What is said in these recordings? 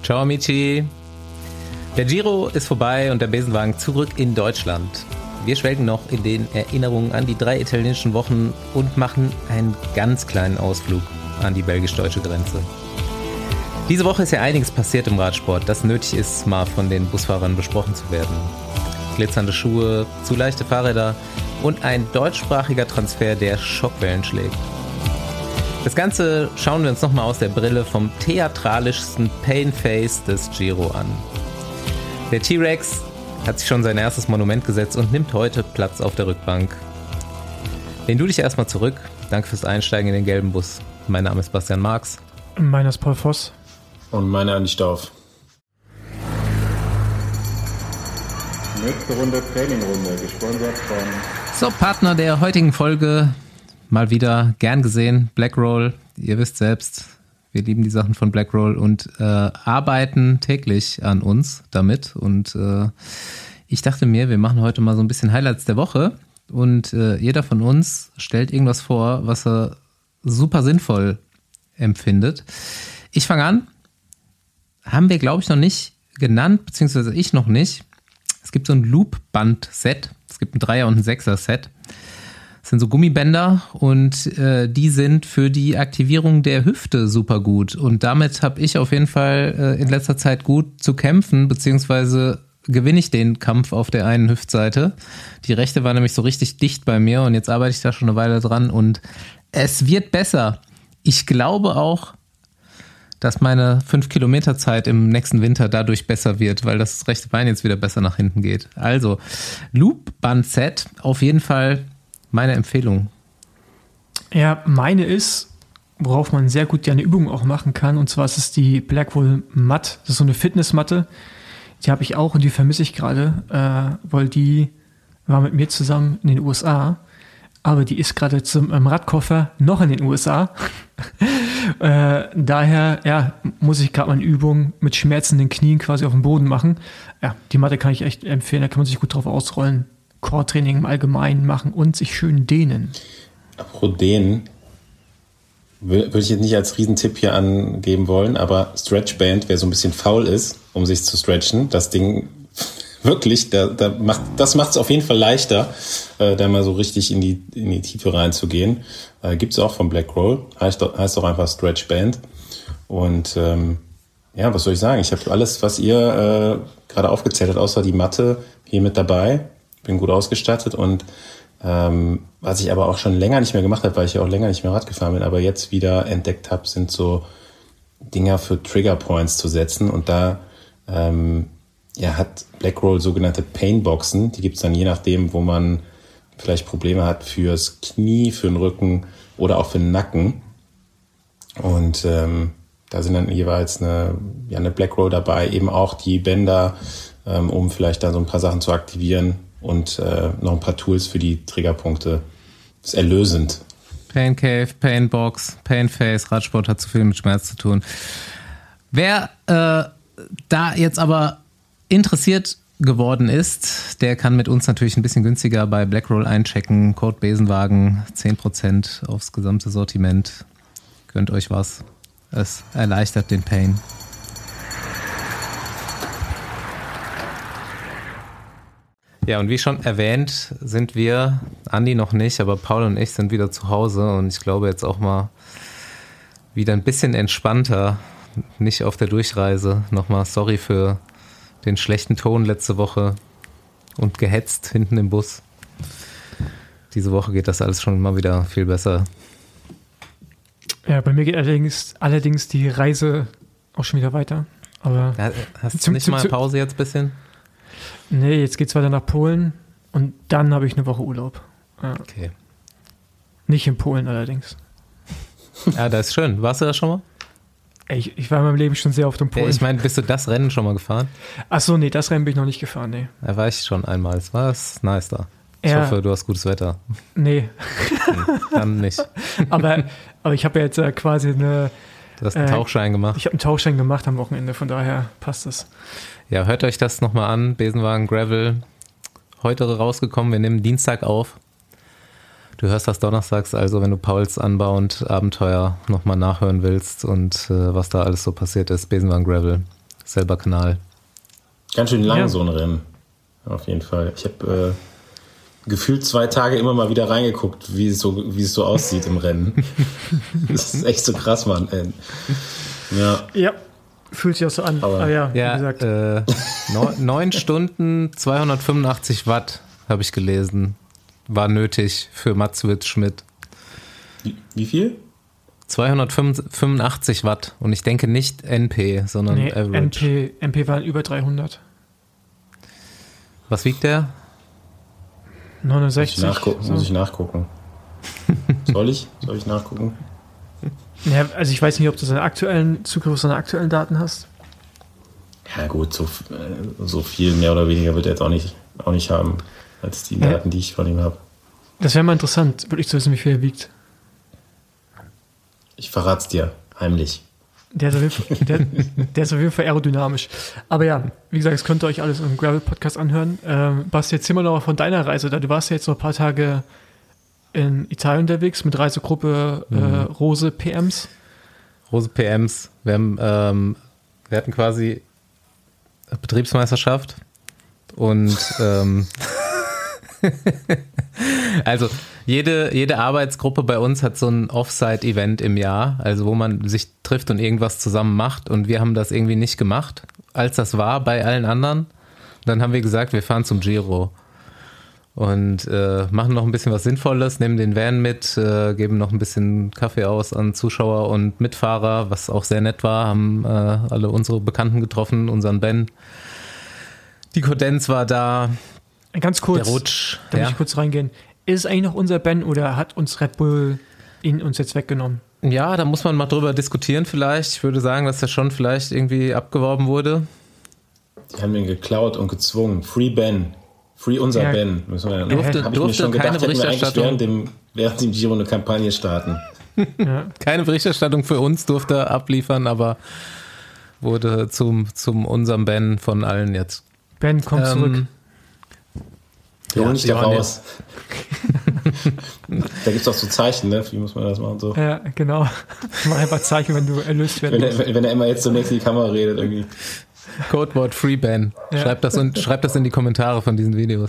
Ciao amici. Der Giro ist vorbei und der Besenwagen zurück in Deutschland. Wir schwelgen noch in den Erinnerungen an die 3 italienischen Wochen und machen einen ganz kleinen Ausflug an die belgisch-deutsche Grenze. Diese Woche ist ja einiges passiert im Radsport, das nötig ist, mal von den Busfahrern besprochen zu werden. Glitzernde Schuhe, zu leichte Fahrräder und ein deutschsprachiger Transfer, der Schockwellen schlägt. Das Ganze schauen wir uns nochmal aus der Brille vom theatralischsten Painface des Giro an. Der T-Rex hat sich schon sein erstes Monument gesetzt und nimmt heute Platz auf der Rückbank. Lehn du dich erstmal zurück. Danke fürs Einsteigen in den gelben Bus. Mein Name ist Bastian Marx. Meiner ist Paul Voss. Und meiner Andi Stauf. Nächste Runde, Trainingrunde, gesponsert von... So, Partner der heutigen Folge, mal wieder gern gesehen, Blackroll. Ihr wisst selbst, wir lieben die Sachen von Blackroll und arbeiten täglich an uns damit. Und ich dachte mir, wir machen heute mal so ein bisschen Highlights der Woche. Und jeder von uns stellt irgendwas vor, was er super sinnvoll empfindet. Ich fange an. Haben wir, glaube ich, noch nicht genannt, beziehungsweise ich noch nicht. Es gibt so ein Loop-Band-Set. Es gibt ein 3er- und ein 6er-Set. Das sind so Gummibänder und die sind für die Aktivierung der Hüfte super gut. Und damit habe ich auf jeden Fall in letzter Zeit gut zu kämpfen, beziehungsweise gewinne ich den Kampf auf der einen Hüftseite. Die rechte war nämlich so richtig dicht bei mir und jetzt arbeite ich da schon eine Weile dran und es wird besser. Ich glaube auch, dass meine 5-Kilometer-Zeit im nächsten Winter dadurch besser wird, weil das rechte Bein jetzt wieder besser nach hinten geht. Also, Loop-Band-Set, auf jeden Fall meine Empfehlung. Ja, meine ist, worauf man sehr gut eine Übung auch machen kann, und zwar ist es die Blackroll Matt. Das ist so eine Fitnessmatte, die habe ich auch und die vermisse ich gerade, weil die war mit mir zusammen in den USA, aber die ist gerade im Radkoffer noch in den USA. Daher ja, muss ich gerade meine Übung mit schmerzenden Knien quasi auf dem Boden machen. Ja, die Matte kann ich echt empfehlen, da kann man sich gut drauf ausrollen. Core-Training im Allgemeinen machen und sich schön dehnen. Apropos dehnen, würde ich jetzt nicht als Riesentipp hier angeben wollen, aber Stretchband, wer so ein bisschen faul ist, um sich zu stretchen, das Ding wirklich, das macht es auf jeden Fall leichter, da mal so richtig in die Tiefe reinzugehen. Gibt es auch von Blackroll, heißt auch einfach Stretchband. Und ja, was soll ich sagen? Ich habe alles, was ihr gerade aufgezählt habt, außer die Matte, hier mit dabei. Bin gut ausgestattet und was ich aber auch schon länger nicht mehr gemacht habe, weil ich ja auch länger nicht mehr Rad gefahren bin, aber jetzt wieder entdeckt habe, sind so Dinger für Trigger Points zu setzen und da hat Blackroll sogenannte Painboxen, die gibt's dann je nachdem, wo man vielleicht Probleme hat fürs Knie, für den Rücken oder auch für den Nacken und da sind dann jeweils eine Blackroll dabei, eben auch die Bänder, um vielleicht da so ein paar Sachen zu aktivieren und noch ein paar Tools für die Triggerpunkte. Das ist erlösend. Pain Cave, Painbox, Painface, Radsport hat zu viel mit Schmerz zu tun. Wer da jetzt aber interessiert geworden ist, der kann mit uns natürlich ein bisschen günstiger bei Blackroll einchecken. Code Besenwagen, 10% aufs gesamte Sortiment. Gönnt euch was. Es erleichtert den Pain. Ja, und wie schon erwähnt, sind wir, Andi noch nicht, aber Paul und ich sind wieder zu Hause und ich glaube jetzt auch mal wieder ein bisschen entspannter, nicht auf der Durchreise. Nochmal sorry für den schlechten Ton letzte Woche und gehetzt hinten im Bus. Diese Woche geht das alles schon mal wieder viel besser. Ja, bei mir geht allerdings die Reise auch schon wieder weiter. Aber hast du nicht mal Pause jetzt ein bisschen? Nee, jetzt geht's weiter nach Polen und dann habe ich eine Woche Urlaub. Ja. Okay. Nicht in Polen allerdings. Ja, das ist schön. Warst du da schon mal? Ich war in meinem Leben schon sehr oft in Polen. Ja, ich meine, bist du das Rennen schon mal gefahren? Achso, nee, das Rennen bin ich noch nicht gefahren, nee. Da war ich schon einmal. Es war nice da. Ich hoffe, du hast gutes Wetter. Nee. Dann nicht. Aber ich habe ja jetzt quasi eine... Du hast einen Tauchschein gemacht. Ich habe einen Tauchschein gemacht am Wochenende, von daher passt es. Ja, hört euch das nochmal an. Besenwagen Gravel. Heute rausgekommen. Wir nehmen Dienstag auf. Du hörst das donnerstags, also wenn du Pauls Anbau und Abenteuer nochmal nachhören willst und was da alles so passiert ist. Besenwagen Gravel. selber Kanal. Ganz schön lang so ein Rennen. Auf jeden Fall. Ich habe gefühlt 2 Tage immer mal wieder reingeguckt, wie es so aussieht im Rennen. Das ist echt so krass, Mann. Ja, fühlt sich auch so an. Aber wie gesagt. 9 Stunden, 285 Watt, habe ich gelesen, war nötig für Mats Witt-Schmidt. Wie viel? 285 Watt. Und ich denke nicht NP, sondern Average. NP waren über 300. Was wiegt der? 69. Muss ich nachgucken. Soll ich nachgucken? Ja, also ich weiß nicht, ob du Zugriff auf seine aktuellen Daten hast. Ja gut, so viel mehr oder weniger wird er jetzt auch nicht haben, als die Daten, die ich von ihm habe. Das wäre mal interessant, wirklich zu wissen, wie viel er wiegt. Ich verrat's dir, heimlich. Der ist auf jeden Fall aerodynamisch. Aber ja, wie gesagt, das könnt ihr euch alles im Gravel-Podcast anhören. Basti, erzähl mal noch von deiner Reise. Du warst ja jetzt noch ein paar Tage in Italien unterwegs mit Reisegruppe Rose PMs. Rose PMs. Wir hatten quasi Betriebsmeisterschaft und also jede Arbeitsgruppe bei uns hat so ein Offsite-Event im Jahr, also wo man sich trifft und irgendwas zusammen macht, und wir haben das irgendwie nicht gemacht, als das war bei allen anderen. Und dann haben wir gesagt, wir fahren zum Giro und machen noch ein bisschen was Sinnvolles, nehmen den Van mit, geben noch ein bisschen Kaffee aus an Zuschauer und Mitfahrer, was auch sehr nett war, haben alle unsere Bekannten getroffen, unseren Ben. Die Kodenz war da. Ganz kurz, der Rutsch. Da muss ich kurz reingehen. Ist es eigentlich noch unser Ben oder hat uns Red Bull ihn uns jetzt weggenommen? Ja, da muss man mal drüber diskutieren vielleicht. Ich würde sagen, dass der schon vielleicht irgendwie abgeworben wurde. Die haben ihn geklaut und gezwungen. Free Ben. Free unser Ben. Durfte keine Berichterstattung. Während dem Giro eine Kampagne starten. Ja. Keine Berichterstattung für uns durfte er abliefern, aber wurde zum unserem Ben von allen jetzt. Ben, komm zurück. Wir holen dich da raus. Da gibt es doch so Zeichen, ne? Wie muss man das machen? So. Ja, genau. Mach einfach Zeichen, wenn du erlöst werden musst. Wenn er immer jetzt zunächst in die Kamera redet irgendwie. Codewort FreeBan. Ja. Schreibt das in die Kommentare von diesen Videos.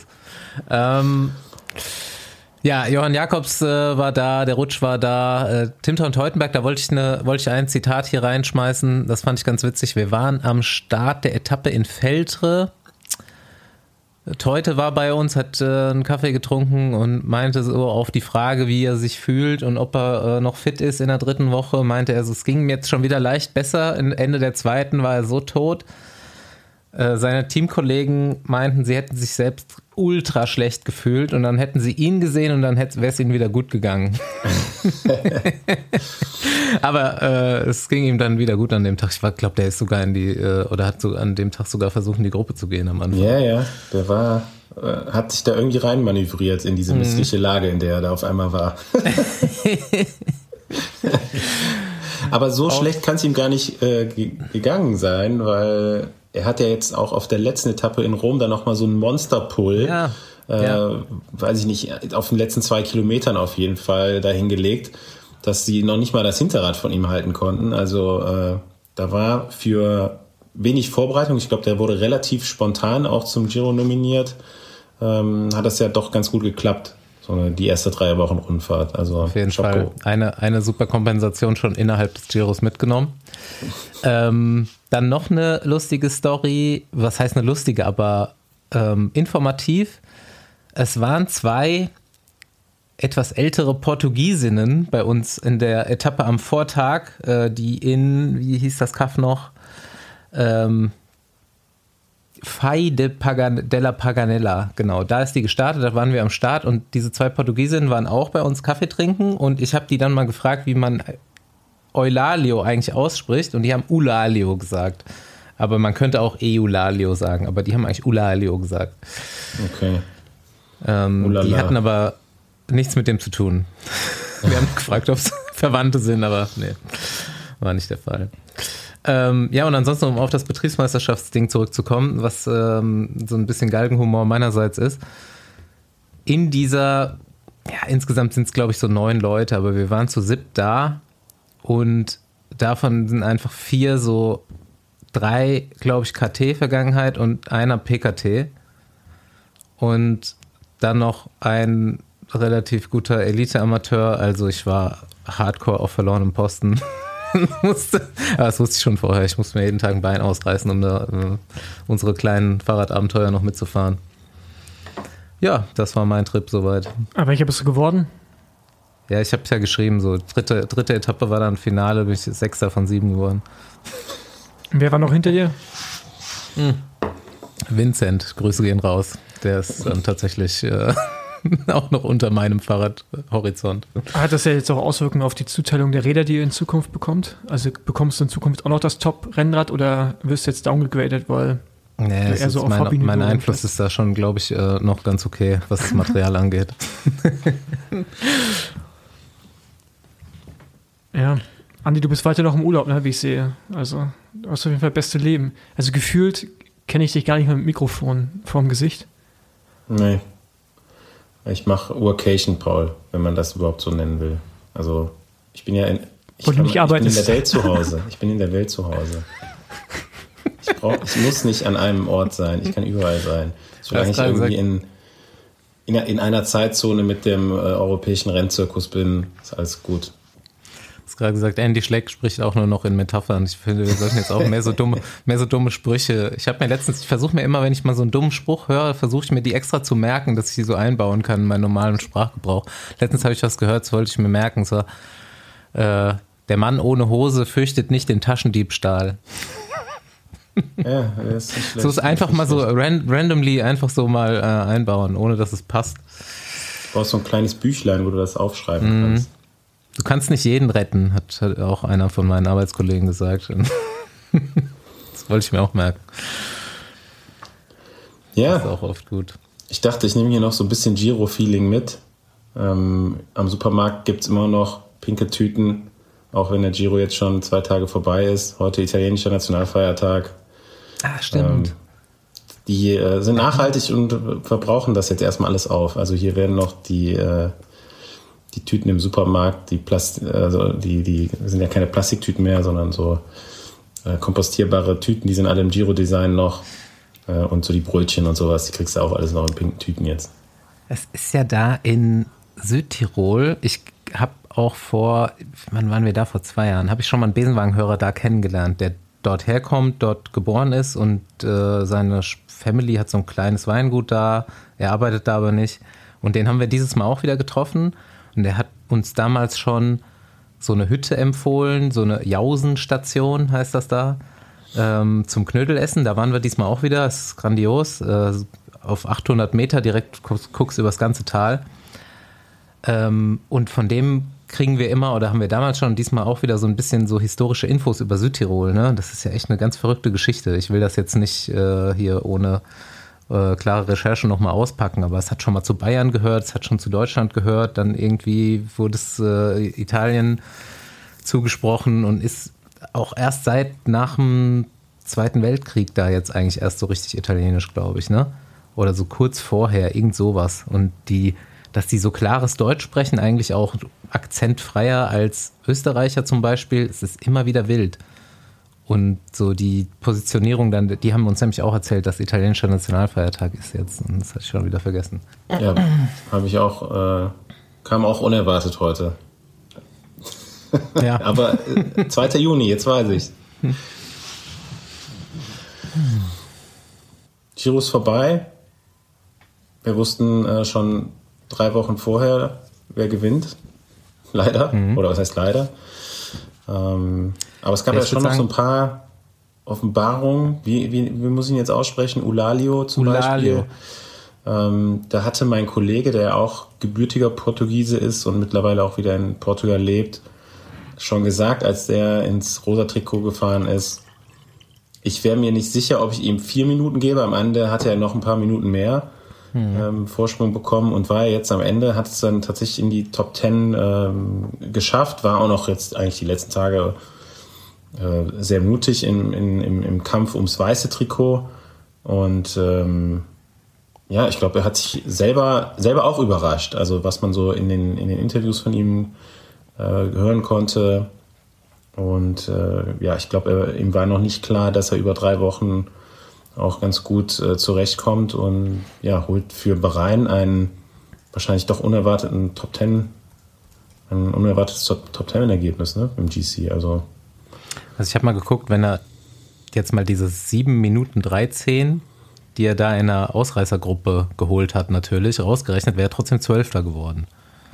Ja, Johann Jakobs war da, der Rutsch war da, Tim Teutenberg, da wollte ich ein Zitat hier reinschmeißen, das fand ich ganz witzig. Wir waren am Start der Etappe in Veltre. Teute war bei uns, hat einen Kaffee getrunken und meinte so auf die Frage, wie er sich fühlt und ob er noch fit ist in der 3. Woche, meinte er, es ging mir jetzt schon wieder leicht besser. Ende der 2. war er so tot. Seine Teamkollegen meinten, sie hätten sich selbst ultra schlecht gefühlt und dann hätten sie ihn gesehen und dann wäre es ihnen wieder gut gegangen. Aber es ging ihm dann wieder gut an dem Tag. Ich glaube, der ist sogar hat so an dem Tag sogar versucht, in die Gruppe zu gehen am Anfang. Ja, der hat sich da irgendwie reinmanövriert in diese missliche Lage, in der er da auf einmal war. Aber so schlecht kann es ihm gar nicht gegangen sein, weil er hat ja jetzt auch auf der letzten Etappe in Rom dann nochmal so einen Monster-Pull, weiß ich nicht, auf den letzten 2 Kilometern auf jeden Fall dahin gelegt, dass sie noch nicht mal das Hinterrad von ihm halten konnten. Also da war für wenig Vorbereitung, ich glaube, der wurde relativ spontan auch zum Giro nominiert, hat das ja doch ganz gut geklappt. So die erste 3 Wochen Rundfahrt. Also auf jeden Fall eine super Kompensation schon innerhalb des Giros mitgenommen. Dann noch eine lustige Story, was heißt eine lustige, aber informativ. Es waren 2 etwas ältere Portugiesinnen bei uns in der Etappe am Vortag, die wie hieß das Kaff noch? Fai della Paganella, genau, da ist die gestartet, da waren wir am Start und diese 2 Portugiesinnen waren auch bei uns Kaffee trinken und ich habe die dann mal gefragt, wie man Eulalio eigentlich ausspricht und die haben Ulalio gesagt, aber man könnte auch Eulalio sagen, aber die haben eigentlich Ulalio gesagt. Okay. Die hatten aber nichts mit dem zu tun. Wir haben gefragt, ob es Verwandte sind, aber nee, war nicht der Fall. Ja, und ansonsten, um auf das Betriebsmeisterschaftsding zurückzukommen, was so ein bisschen Galgenhumor meinerseits ist. In dieser, insgesamt sind es, glaube ich, so 9 Leute, aber wir waren zu 7 da und davon sind einfach 4 so 3, glaube ich, KT-Vergangenheit und einer PKT. Und dann noch ein relativ guter Elite-Amateur. Also ich war hardcore auf verlorenem Posten. Das wusste ich schon vorher. Ich musste mir jeden Tag ein Bein ausreißen, um da unsere kleinen Fahrradabenteuer noch mitzufahren. Ja, das war mein Trip soweit. Aber welcher bist du geworden? Ja, ich habe es ja geschrieben. So dritte Etappe war dann Finale, bin ich 6. von 7 geworden. Und wer war noch hinter dir? Vincent, Grüße gehen raus. Der ist dann tatsächlich auch noch unter meinem Fahrradhorizont. Hat das ja jetzt auch Auswirkungen auf die Zuteilung der Räder, die ihr in Zukunft bekommt? Also bekommst du in Zukunft auch noch das Top-Rennrad oder wirst du jetzt downgegradet, weil nee, eher so auf Hobbyniveau mein Einfluss ist da schon, glaube ich, noch ganz okay, was das Material angeht. Ja, Andi, du bist weiter noch im Urlaub, ne, wie ich sehe. Also du hast auf jeden Fall das beste Leben. Also gefühlt kenne ich dich gar nicht mehr mit Mikrofon vorm Gesicht. Nee. Ich mache Workation, Paul, wenn man das überhaupt so nennen will. Also ich bin ja ich bin in der Welt zu Hause. Ich bin in der Welt zu Hause. Ich muss nicht an einem Ort sein. Ich kann überall sein. Solange ich irgendwie in einer Zeitzone mit dem europäischen Rennzirkus bin, ist alles gut. Du hast gerade gesagt, Andy Schleck spricht auch nur noch in Metaphern. Ich finde, wir sollten jetzt auch mehr so dumme Sprüche. Ich versuche mir immer, wenn ich mal so einen dummen Spruch höre, versuche ich mir die extra zu merken, dass ich die so einbauen kann in meinen normalen Sprachgebrauch. Letztens habe ich was gehört, das wollte ich mir merken. So, der Mann ohne Hose fürchtet nicht den Taschendiebstahl. Ja, das ist nicht schlecht. So ist einfach mal so randomly einfach so mal einbauen, ohne dass es passt. Du brauchst so ein kleines Büchlein, wo du das aufschreiben kannst. Du kannst nicht jeden retten, hat auch einer von meinen Arbeitskollegen gesagt. Das wollte ich mir auch merken. Ja. Das ist auch oft gut. Ich dachte, ich nehme hier noch so ein bisschen Giro-Feeling mit. Am Supermarkt gibt es immer noch pinke Tüten, auch wenn der Giro jetzt schon 2 Tage vorbei ist. Heute italienischer Nationalfeiertag. Ah, stimmt. Die sind nachhaltig und verbrauchen das jetzt erstmal alles auf. Also hier werden noch die Tüten im Supermarkt, die sind ja keine Plastiktüten mehr, sondern so kompostierbare Tüten, die sind alle im Giro-Design noch. Und so die Brötchen und sowas, die kriegst du auch alles noch in pinken Tüten jetzt. Es ist ja da in Südtirol, ich habe auch wann waren wir da, vor 2 Jahren, habe ich schon mal einen Besenwagenhörer da kennengelernt, der dort herkommt, dort geboren ist und seine Family hat so ein kleines Weingut da, er arbeitet da aber nicht. Und den haben wir dieses Mal auch wieder getroffen. Und der hat uns damals schon so eine Hütte empfohlen, so eine Jausenstation heißt das da, zum Knödelessen. Da waren wir diesmal auch wieder, das ist grandios, auf 800 Meter direkt guckst über das ganze Tal. Und von dem kriegen wir immer, oder haben wir damals schon, diesmal auch wieder so ein bisschen so historische Infos über Südtirol. Ne? Das ist ja echt eine ganz verrückte Geschichte. Ich will das jetzt nicht hier ohne klare Recherche nochmal auspacken, aber es hat schon mal zu Bayern gehört, es hat schon zu Deutschland gehört, dann irgendwie wurde es Italien zugesprochen und ist auch erst nach dem Zweiten Weltkrieg da jetzt eigentlich erst so richtig italienisch, glaube ich, ne? Oder so kurz vorher, irgend sowas. Und dass die so klares Deutsch sprechen, eigentlich auch akzentfreier als Österreicher zum Beispiel, es ist immer wieder wild. Und so die Positionierung dann, die haben uns nämlich auch erzählt, dass italienischer Nationalfeiertag ist jetzt. Und das hatte ich schon wieder vergessen. Ja, habe ich auch, kam auch unerwartet heute. Ja. Aber 2. Juni, jetzt weiß ich's. Giro ist vorbei. Wir wussten schon 3 Wochen vorher, wer gewinnt. Leider. Oder was heißt leider? Aber es gab ja schon noch so ein paar Offenbarungen. Wie muss ich ihn jetzt aussprechen? Eulalio zum Beispiel. Da hatte mein Kollege, der auch gebürtiger Portugiese ist und mittlerweile auch wieder in Portugal lebt, schon gesagt, als der ins rosa Trikot gefahren ist, ich wäre mir nicht sicher, ob ich ihm 4 Minuten gebe. Am Ende hatte er noch ein paar Minuten mehr Vorsprung bekommen und war jetzt am Ende, hat es dann tatsächlich in die Top 10 geschafft, war auch noch jetzt eigentlich die letzten Tage sehr mutig im Kampf ums weiße Trikot und ja, ich glaube, er hat sich selber auch überrascht, also was man so in den Interviews von ihm hören konnte, Und ich glaube, ihm war noch nicht klar, dass er über 3 Wochen auch ganz gut zurechtkommt und holt für Bahrain einen wahrscheinlich doch unerwartetes Top-10-Ergebnis, ne, im GC. Also ich habe mal geguckt, wenn er jetzt mal diese 7 Minuten 13, die er da in einer Ausreißergruppe geholt hat, natürlich, rausgerechnet, wäre er trotzdem 12. geworden.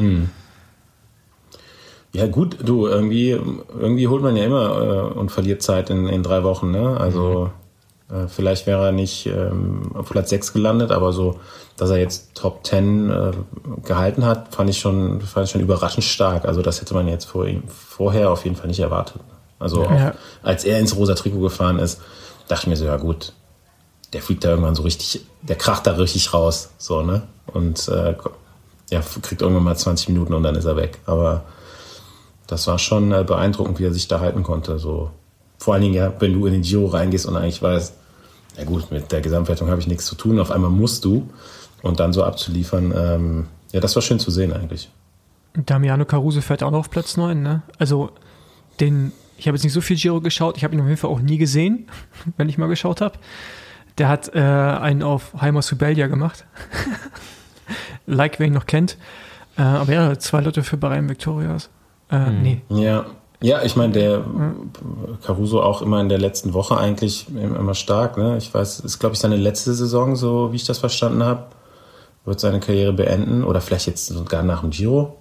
Ja gut, du, irgendwie holt man ja immer und verliert Zeit in 3 Wochen, ne? Also vielleicht wäre er nicht auf Platz 6 gelandet, aber so, dass er jetzt Top 10 gehalten hat, fand ich schon überraschend stark. Also das hätte man jetzt vorher auf jeden Fall nicht erwartet. Also auch, als er ins rosa Trikot gefahren ist, dachte ich mir so, ja gut, der fliegt da irgendwann so richtig, der kracht da richtig raus, so, ne? Und kriegt irgendwann mal 20 Minuten und dann ist er weg. Aber das war schon beeindruckend, wie er sich da halten konnte. So. Vor allen Dingen, wenn du in den Giro reingehst und eigentlich weißt, ja gut, mit der Gesamtwertung habe ich nichts zu tun, auf einmal musst du und dann so abzuliefern, das war schön zu sehen eigentlich. Damiano Caruso fährt auch noch auf Platz 9, ne? Also ich habe jetzt nicht so viel Giro geschaut, ich habe ihn auf jeden Fall auch nie gesehen, wenn ich mal geschaut habe. Der hat einen auf Heimer Subellia gemacht. Like, wer ihn noch kennt. Aber ja, 2 Leute für Bahrain Victorias. Nee. Ja, ich meine, der Caruso auch immer in der letzten Woche eigentlich immer stark. Ne? Ich weiß, ist glaube ich seine letzte Saison, so wie ich das verstanden habe. Wird seine Karriere beenden oder vielleicht jetzt sogar nach dem Giro.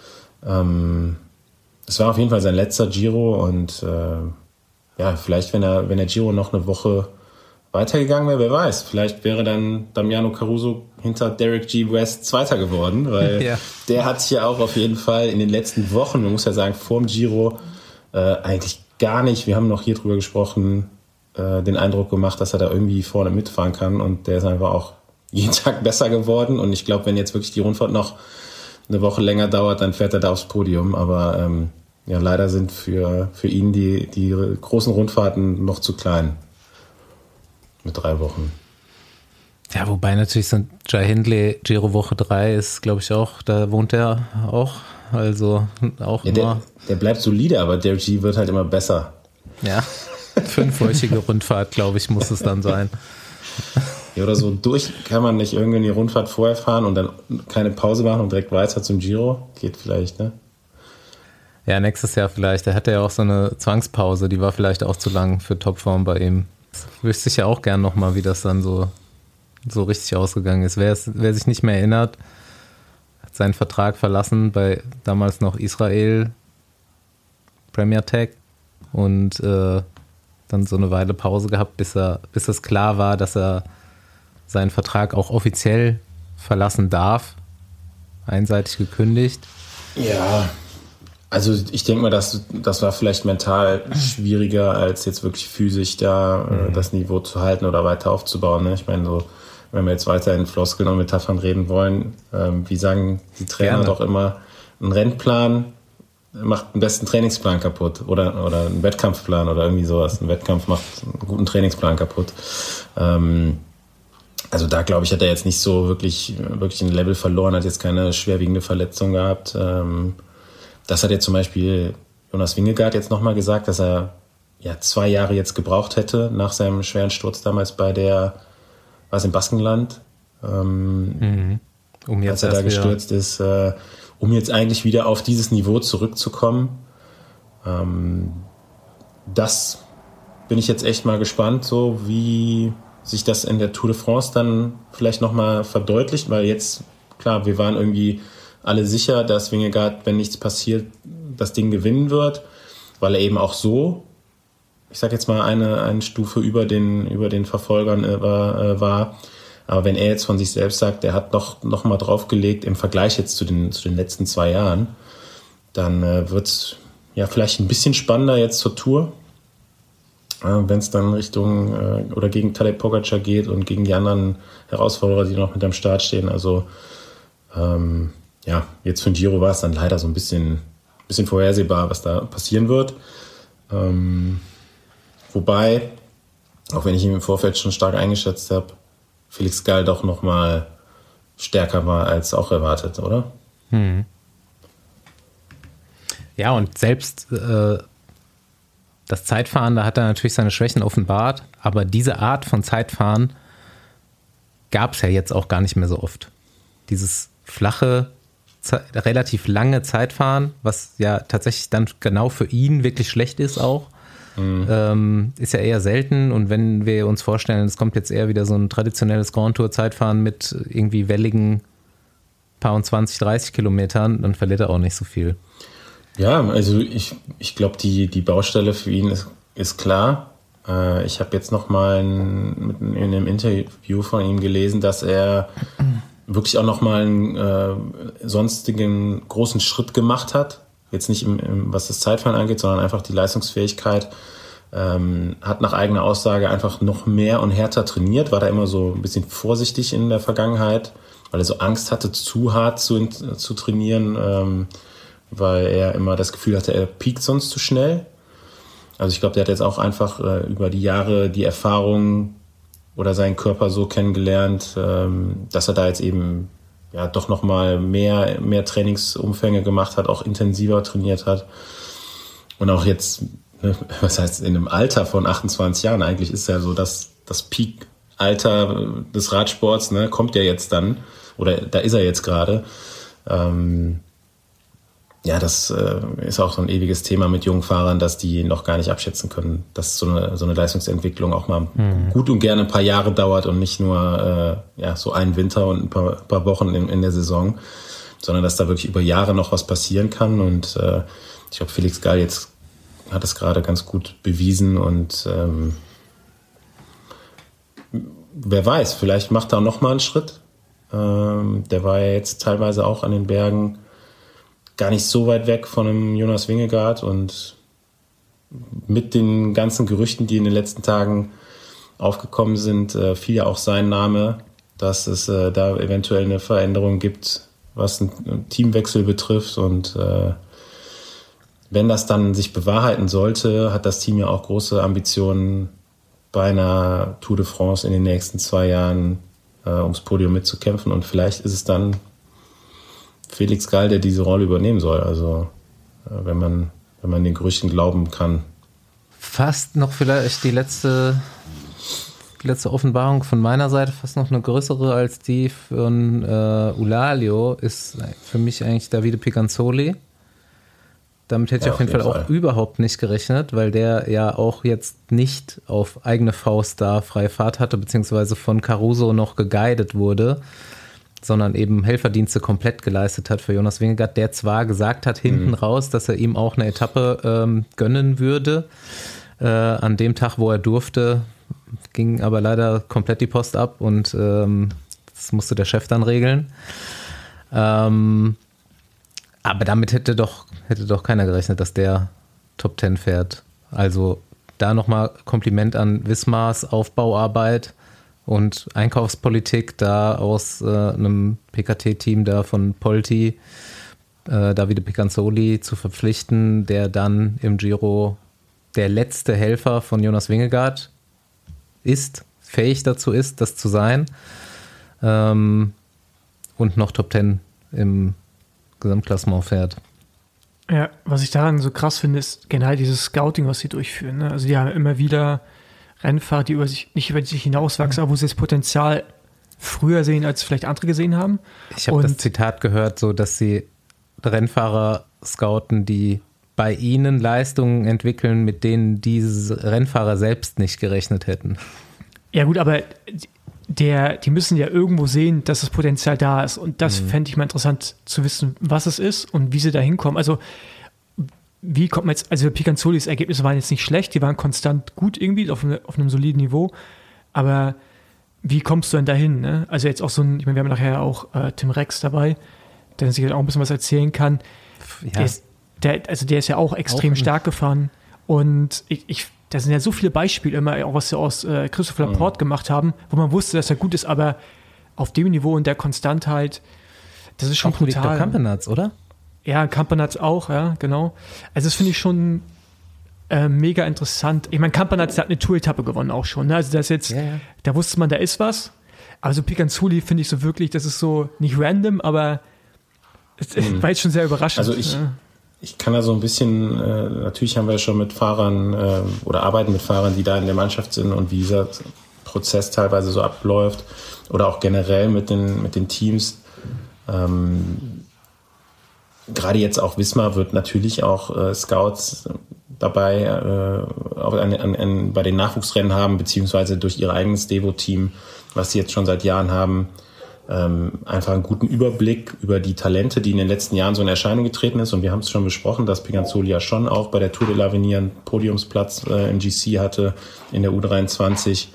Es war auf jeden Fall sein letzter Giro und vielleicht, wenn der Giro noch eine Woche weitergegangen wäre, wer weiß. Vielleicht wäre dann Damiano Caruso hinter Derek G. West Zweiter geworden, weil der hat sich ja auch auf jeden Fall in den letzten Wochen, man muss ja sagen, vorm Giro eigentlich gar nicht, wir haben noch hier drüber gesprochen, den Eindruck gemacht, dass er da irgendwie vorne mitfahren kann und der ist einfach auch jeden Tag besser geworden und ich glaube, wenn jetzt wirklich die Rundfahrt noch eine Woche länger dauert, dann fährt er da aufs Podium, aber leider sind für ihn die großen Rundfahrten noch zu klein. Mit 3 Wochen. Ja, wobei natürlich so ein Jai Hindley Giro Woche 3 ist, glaube ich, auch, da wohnt er auch. Also auch immer. Der bleibt solide, aber der G wird halt immer besser. Ja, 5-wöchige Rundfahrt, glaube ich, muss es dann sein. Ja, oder so kann man nicht irgendwie die Rundfahrt vorher fahren und dann keine Pause machen und direkt weiter zum Giro? Geht vielleicht, ne? Ja, nächstes Jahr vielleicht. Da hatte ja auch so eine Zwangspause, die war vielleicht auch zu lang für Topform bei ihm. Das wüsste ich ja auch gern nochmal, wie das dann so richtig ausgegangen ist. Wer sich nicht mehr erinnert, hat seinen Vertrag verlassen bei damals noch Israel Premier Tech und dann so eine Weile Pause gehabt, bis es klar war, dass er seinen Vertrag auch offiziell verlassen darf. Einseitig gekündigt. Ja, also ich denke mal, das war vielleicht mental schwieriger, als jetzt wirklich physisch da das Niveau zu halten oder weiter aufzubauen. Ne? Ich meine, so, wenn wir jetzt weiter in Floskeln und Metaphern reden wollen, wie sagen die Trainer doch immer, ein Rennplan macht einen besten Trainingsplan kaputt oder einen Wettkampfplan oder irgendwie sowas. Ein Wettkampf macht einen guten Trainingsplan kaputt. Also da, glaube ich, hat er jetzt nicht so wirklich ein Level verloren, hat jetzt keine schwerwiegende Verletzung gehabt. Das hat jetzt zum Beispiel Jonas Vingegaard jetzt nochmal gesagt, dass er 2 Jahre jetzt gebraucht hätte nach seinem schweren Sturz damals war es im Baskenland, als er da gestürzt ist, um jetzt eigentlich wieder auf dieses Niveau zurückzukommen. Das bin ich jetzt echt mal gespannt, so wie sich das in der Tour de France dann vielleicht nochmal verdeutlicht, weil jetzt, klar, wir waren irgendwie alle sicher, dass Vingegaard, wenn nichts passiert, das Ding gewinnen wird, weil er eben auch so, ich sag jetzt mal, eine Stufe über den Verfolgern war. Aber wenn er jetzt von sich selbst sagt, er hat noch mal draufgelegt im Vergleich jetzt zu den letzten 2 Jahren, dann wird es vielleicht ein bisschen spannender jetzt zur Tour, wenn es dann Richtung oder gegen Tadej Pogačar geht und gegen die anderen Herausforderer, die noch mit am Start stehen. Also jetzt für den Giro war es dann leider so ein bisschen vorhersehbar, was da passieren wird. Wobei, auch wenn ich ihn im Vorfeld schon stark eingeschätzt habe, Felix Gall doch noch mal stärker war als auch erwartet, oder? Ja, und selbst das Zeitfahren, da hat er natürlich seine Schwächen offenbart, aber diese Art von Zeitfahren gab es ja jetzt auch gar nicht mehr so oft. Dieses flache, relativ lange Zeitfahren, was ja tatsächlich dann genau für ihn wirklich schlecht ist auch, ist ja eher selten. Und wenn wir uns vorstellen, es kommt jetzt eher wieder so ein traditionelles Grand Tour Zeitfahren mit irgendwie welligen paar und 20, 30 Kilometern, dann verliert er auch nicht so viel. Ja, also ich glaube, die Baustelle für ihn ist klar. Ich habe jetzt noch mal in einem Interview von ihm gelesen, dass er wirklich auch noch mal einen sonstigen großen Schritt gemacht hat. Jetzt nicht was das Zeitfahren angeht, sondern einfach die Leistungsfähigkeit. Hat nach eigener Aussage einfach noch mehr und härter trainiert, war da immer so ein bisschen vorsichtig in der Vergangenheit, weil er so Angst hatte, zu hart zu trainieren, weil er immer das Gefühl hatte, er piekt sonst zu schnell. Also ich glaube, der hat jetzt auch einfach über die Jahre die Erfahrung oder seinen Körper so kennengelernt, dass er da jetzt eben ja doch nochmal mehr Trainingsumfänge gemacht hat, auch intensiver trainiert hat. Und auch jetzt, was heißt in einem Alter von 28 Jahren, eigentlich ist ja so, dass das Peak-Alter des Radsports, ne, kommt ja jetzt dann, oder da ist er jetzt gerade. Ja, das ist auch so ein ewiges Thema mit jungen Fahrern, dass die noch gar nicht abschätzen können, dass so eine Leistungsentwicklung auch mal gut und gerne ein paar Jahre dauert und nicht nur so einen Winter und ein paar Wochen in der Saison, sondern dass da wirklich über Jahre noch was passieren kann. Und ich glaube, Felix Gall jetzt hat es gerade ganz gut bewiesen und wer weiß, vielleicht macht er auch noch mal einen Schritt. Der war ja jetzt teilweise auch an den Bergen gar nicht so weit weg von einem Jonas Vingegaard und mit den ganzen Gerüchten, die in den letzten Tagen aufgekommen sind, fiel ja auch sein Name, dass es da eventuell eine Veränderung gibt, was einen Teamwechsel betrifft. Und wenn das dann sich bewahrheiten sollte, hat das Team ja auch große Ambitionen, bei einer Tour de France in den nächsten 2 Jahren ums Podium mitzukämpfen. Und vielleicht ist es dann Felix Gall, der diese Rolle übernehmen soll. Also wenn man den Gerüchten glauben kann. Fast noch vielleicht die letzte Offenbarung von meiner Seite, fast noch eine größere als die von Eulalio, ist für mich eigentlich Davide Picanzoli. Damit hätte ich auf jeden Fall auch überhaupt nicht gerechnet, weil der ja auch jetzt nicht auf eigene Faust da freie Fahrt hatte, beziehungsweise von Caruso noch geguidet wurde, sondern eben Helferdienste komplett geleistet hat für Jonas Vingegaard, der zwar gesagt hat hinten raus, dass er ihm auch eine Etappe gönnen würde. An dem Tag, wo er durfte, ging aber leider komplett die Post ab und das musste der Chef dann regeln. Aber damit hätte doch keiner gerechnet, dass der Top 10 fährt. Also da nochmal Kompliment an Wismars Aufbauarbeit und Einkaufspolitik da aus einem PKT-Team da von Polti, Davide Picanzoli zu verpflichten, der dann im Giro der letzte Helfer von Jonas Vingegaard ist, fähig dazu ist, das zu sein, und noch Top 10 im Gesamtklassement fährt. Ja, was ich daran so krass finde, ist generell dieses Scouting, was sie durchführen. Ne? Also die haben immer wieder Rennfahrer, die nicht über sich hinauswachsen, aber wo sie das Potenzial früher sehen, als vielleicht andere gesehen haben. Ich habe das Zitat gehört, so dass sie Rennfahrer scouten, die bei ihnen Leistungen entwickeln, mit denen diese Rennfahrer selbst nicht gerechnet hätten. Ja gut, aber die müssen ja irgendwo sehen, dass das Potenzial da ist. Und das fände ich mal interessant zu wissen, was es ist und wie sie da hinkommen. Also wie kommt man jetzt, also Picanzolis Ergebnisse waren jetzt nicht schlecht, die waren konstant gut irgendwie auf einem soliden Niveau, aber wie kommst du denn dahin? Ne? Also jetzt auch so ein, ich meine, wir haben nachher auch Tim Rex dabei, der sich auch ein bisschen was erzählen kann. Ja. Der ist ja auch extrem stark gefahren und da sind ja so viele Beispiele immer, auch was sie aus Christopher Laporte gemacht haben, wo man wusste, dass er gut ist, aber auf dem Niveau und der Konstantheit, das ist schon auch brutal. Victor Campenaerts, oder? Ja, Campenaerts auch, ja, genau. Also das finde ich schon mega interessant. Ich meine, Campenaerts hat eine Tour-Etappe gewonnen auch schon. Ne? Also das jetzt, da wusste man, da ist was. Aber so Picanzoli finde ich so wirklich, das ist so nicht random, aber es war jetzt schon sehr überraschend. Also ich kann da so ein bisschen, natürlich haben wir schon mit Fahrern oder arbeiten mit Fahrern, die da in der Mannschaft sind und wie dieser Prozess teilweise so abläuft oder auch generell mit den Teams. Gerade jetzt auch Wismar wird natürlich auch Scouts dabei bei den Nachwuchsrennen haben, beziehungsweise durch ihr eigenes Devo-Team, was sie jetzt schon seit Jahren haben, einfach einen guten Überblick über die Talente, die in den letzten Jahren so in Erscheinung getreten ist. Und wir haben es schon besprochen, dass Piganzoli ja schon auch bei der Tour de l'Avenir einen Podiumsplatz im GC hatte in der U23.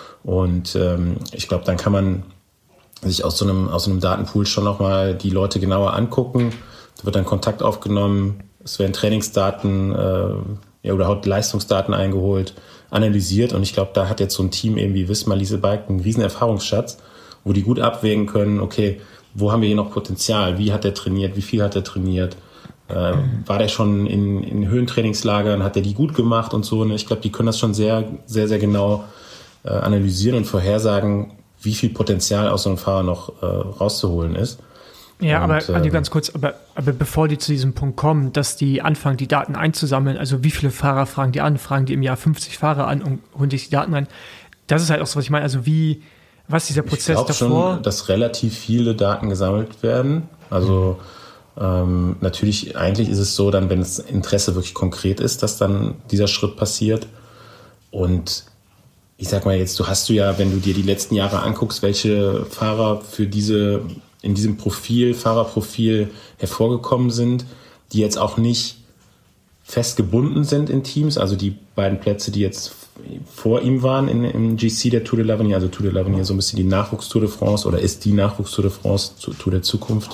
Und ich glaube, dann kann man sich aus so einem Datenpool schon nochmal die Leute genauer angucken. Da wird dann Kontakt aufgenommen, es werden Trainingsdaten oder Hauptleistungsdaten eingeholt, analysiert. Und ich glaube, da hat jetzt so ein Team eben wie Wismar Leasing Bike einen riesen Erfahrungsschatz, wo die gut abwägen können, okay, wo haben wir hier noch Potenzial? Wie hat der trainiert? Wie viel hat er trainiert? War der schon in Höhentrainingslagern? Hat der die gut gemacht und so? Und ich glaube, die können das schon sehr, sehr, sehr genau analysieren und vorhersagen, wie viel Potenzial aus so einem Fahrer noch rauszuholen ist. Ja, aber ganz kurz, aber bevor die zu diesem Punkt kommen, dass die anfangen, die Daten einzusammeln, also wie viele Fahrer fragen die an? Fragen die im Jahr 50 Fahrer an und holen sich die Daten rein? Das ist halt auch so, was ich meine. Also was dieser Prozess davor? Ich glaube schon, dass relativ viele Daten gesammelt werden. Also natürlich, eigentlich ist es so, dann, wenn das Interesse wirklich konkret ist, dass dann dieser Schritt passiert. Und ich sag mal jetzt, hast du ja, wenn du dir die letzten Jahre anguckst, welche Fahrer in diesem Fahrerprofil hervorgekommen sind, die jetzt auch nicht fest gebunden sind in Teams, also die beiden Plätze, die jetzt vor ihm waren im GC der Tour de l'Avenir, also Tour de l'Avenir so ein bisschen die Nachwuchs-Tour de France oder ist die Nachwuchs-Tour de France, Tour der Zukunft.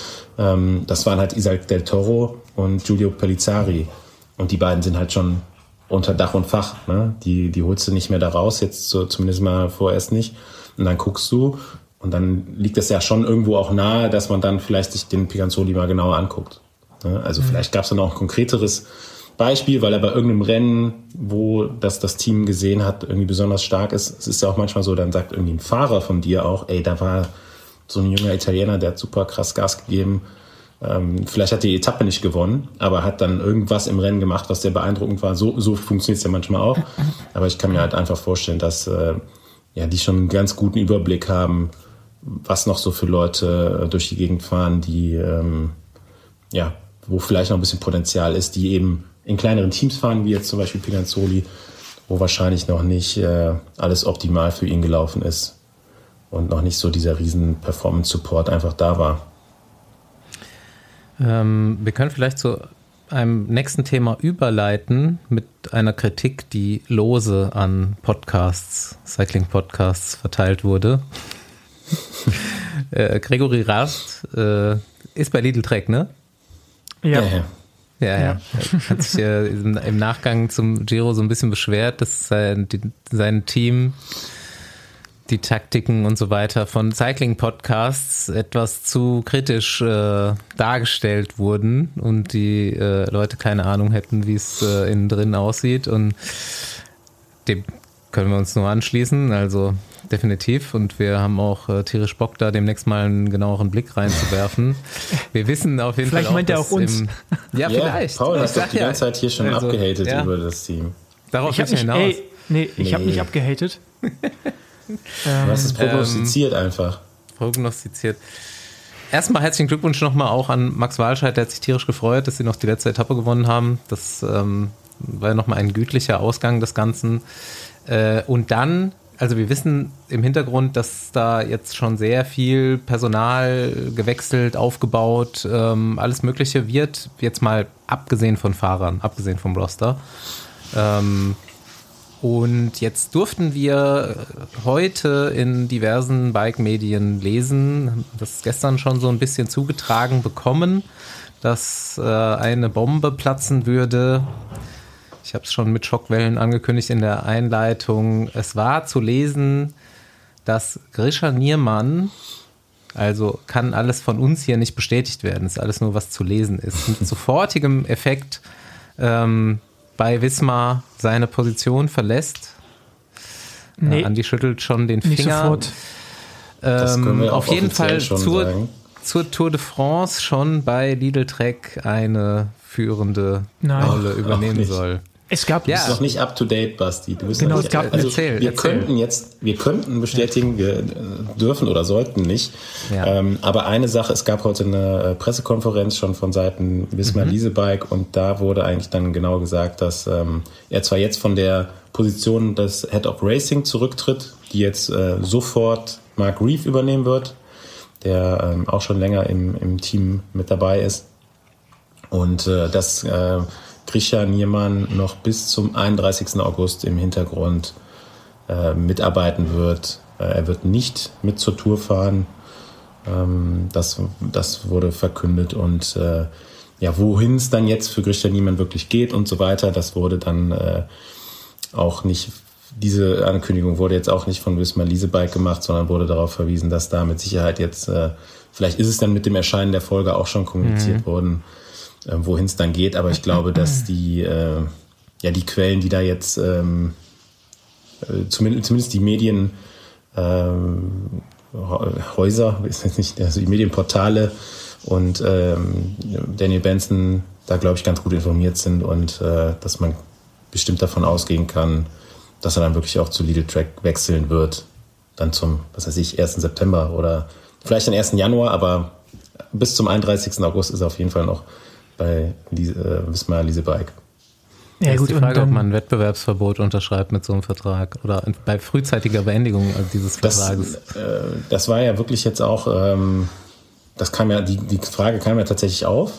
Das waren halt Isaac del Toro und Giulio Pellizzari. Und die beiden sind halt schon unter Dach und Fach. Ne? Die holst du nicht mehr da raus, jetzt so, zumindest mal vorerst nicht. Und dann guckst du und dann liegt es ja schon irgendwo auch nahe, dass man dann vielleicht sich den Piganzoli mal genauer anguckt. Ne? Also vielleicht gab es dann auch ein konkreteres Beispiel, weil er bei irgendeinem Rennen, wo das Team gesehen hat, irgendwie besonders stark ist. Es ist ja auch manchmal so, dann sagt irgendwie ein Fahrer von dir auch, ey, da war so ein junger Italiener, der hat super krass Gas gegeben. Vielleicht hat die Etappe nicht gewonnen, aber hat dann irgendwas im Rennen gemacht, was sehr beeindruckend war. So funktioniert es ja manchmal auch. Aber ich kann mir halt einfach vorstellen, dass die schon einen ganz guten Überblick haben, was noch so für Leute durch die Gegend fahren, die wo vielleicht noch ein bisschen Potenzial ist, die eben in kleineren Teams fahren, wie jetzt zum Beispiel Piganzoli, wo wahrscheinlich noch nicht alles optimal für ihn gelaufen ist und noch nicht so dieser riesen Performance-Support einfach da war. Wir können vielleicht zu einem nächsten Thema überleiten mit einer Kritik, die lose an Podcasts, Cycling-Podcasts verteilt wurde. Gregory Rast ist bei Lidl Trek, ne? Ja. Ja. Er hat sich im Nachgang zum Giro so ein bisschen beschwert, dass sein Team, die Taktiken und so weiter von Cycling-Podcasts etwas zu kritisch dargestellt wurden und die Leute keine Ahnung hätten, wie es innen drin aussieht. Und dem können wir uns nur anschließen, also definitiv. Und wir haben auch tierisch Bock, da demnächst mal einen genaueren Blick reinzuwerfen. Wir wissen auf jeden Fall auch, meint er auch uns. Vielleicht. Paul hat doch die ganze Zeit hier schon abgehatet über das Team. Darauf ich hinaus. Ich habe nicht abgehatet. Du hast es prognostiziert einfach. Prognostiziert. Erstmal herzlichen Glückwunsch nochmal auch an Max Walscheid, der hat sich tierisch gefreut, dass sie noch die letzte Etappe gewonnen haben. Das war ja nochmal ein gütlicher Ausgang des Ganzen. Und dann, also wir wissen im Hintergrund, dass da jetzt schon sehr viel Personal gewechselt, aufgebaut, alles Mögliche wird, jetzt mal abgesehen von Fahrern, abgesehen vom Roster. Und jetzt durften wir heute in diversen Bike-Medien lesen, das ist gestern schon so ein bisschen zugetragen bekommen, dass eine Bombe platzen würde. Ich habe es schon mit Schockwellen angekündigt in der Einleitung. Es war zu lesen, dass Grisha Niermann, also kann alles von uns hier nicht bestätigt werden, ist alles nur, was zu lesen ist, mit sofortigem Effekt bei Wismar seine Position verlässt. Nee, Andi schüttelt schon den Finger. Nicht sofort. Das können wir auf jeden Fall schon sagen. Zur Tour de France schon bei Lidl Trek eine führende Rolle übernehmen soll. Es gab Du bist noch nicht up to date, Basti. Du bist Genau, noch nicht, es gab- also erzähl. wir könnten bestätigen, wir dürfen oder sollten nicht. Ja. Aber eine Sache, es gab heute eine Pressekonferenz schon von Seiten Wismar Leasebike und da wurde eigentlich dann genau gesagt, dass er zwar jetzt von der Position des Head of Racing zurücktritt, die jetzt sofort Mark Reeve übernehmen wird, der auch schon länger im Team mit dabei ist. Und dass Grisha Niermann noch bis zum 31. August im Hintergrund mitarbeiten wird. Er wird nicht mit zur Tour fahren. Das wurde verkündet. Und wohin es dann jetzt für Grisha Niermann wirklich geht und so weiter, das wurde dann auch nicht, diese Ankündigung wurde jetzt auch nicht von Wismar Leasebike gemacht, sondern wurde darauf verwiesen, dass da mit Sicherheit jetzt, vielleicht ist es dann mit dem Erscheinen der Folge auch schon kommuniziert worden, wohin es dann geht, aber ich glaube, dass die Quellen, die da jetzt zumindest die Medienhäuser, ist jetzt nicht, also die Medienportale und Daniel Benson da, glaube ich, ganz gut informiert sind und dass man bestimmt davon ausgehen kann, dass er dann wirklich auch zu Lidl Track wechseln wird, dann zum, 1. September oder vielleicht den 1. Januar, aber bis zum 31. August ist er auf jeden Fall noch bei Wismar Leasebike. Ja, gut, ist die Frage, ob man ein Wettbewerbsverbot unterschreibt mit so einem Vertrag oder bei frühzeitiger Beendigung dieses Vertrages. Das war ja wirklich jetzt auch, die Frage kam ja tatsächlich auf.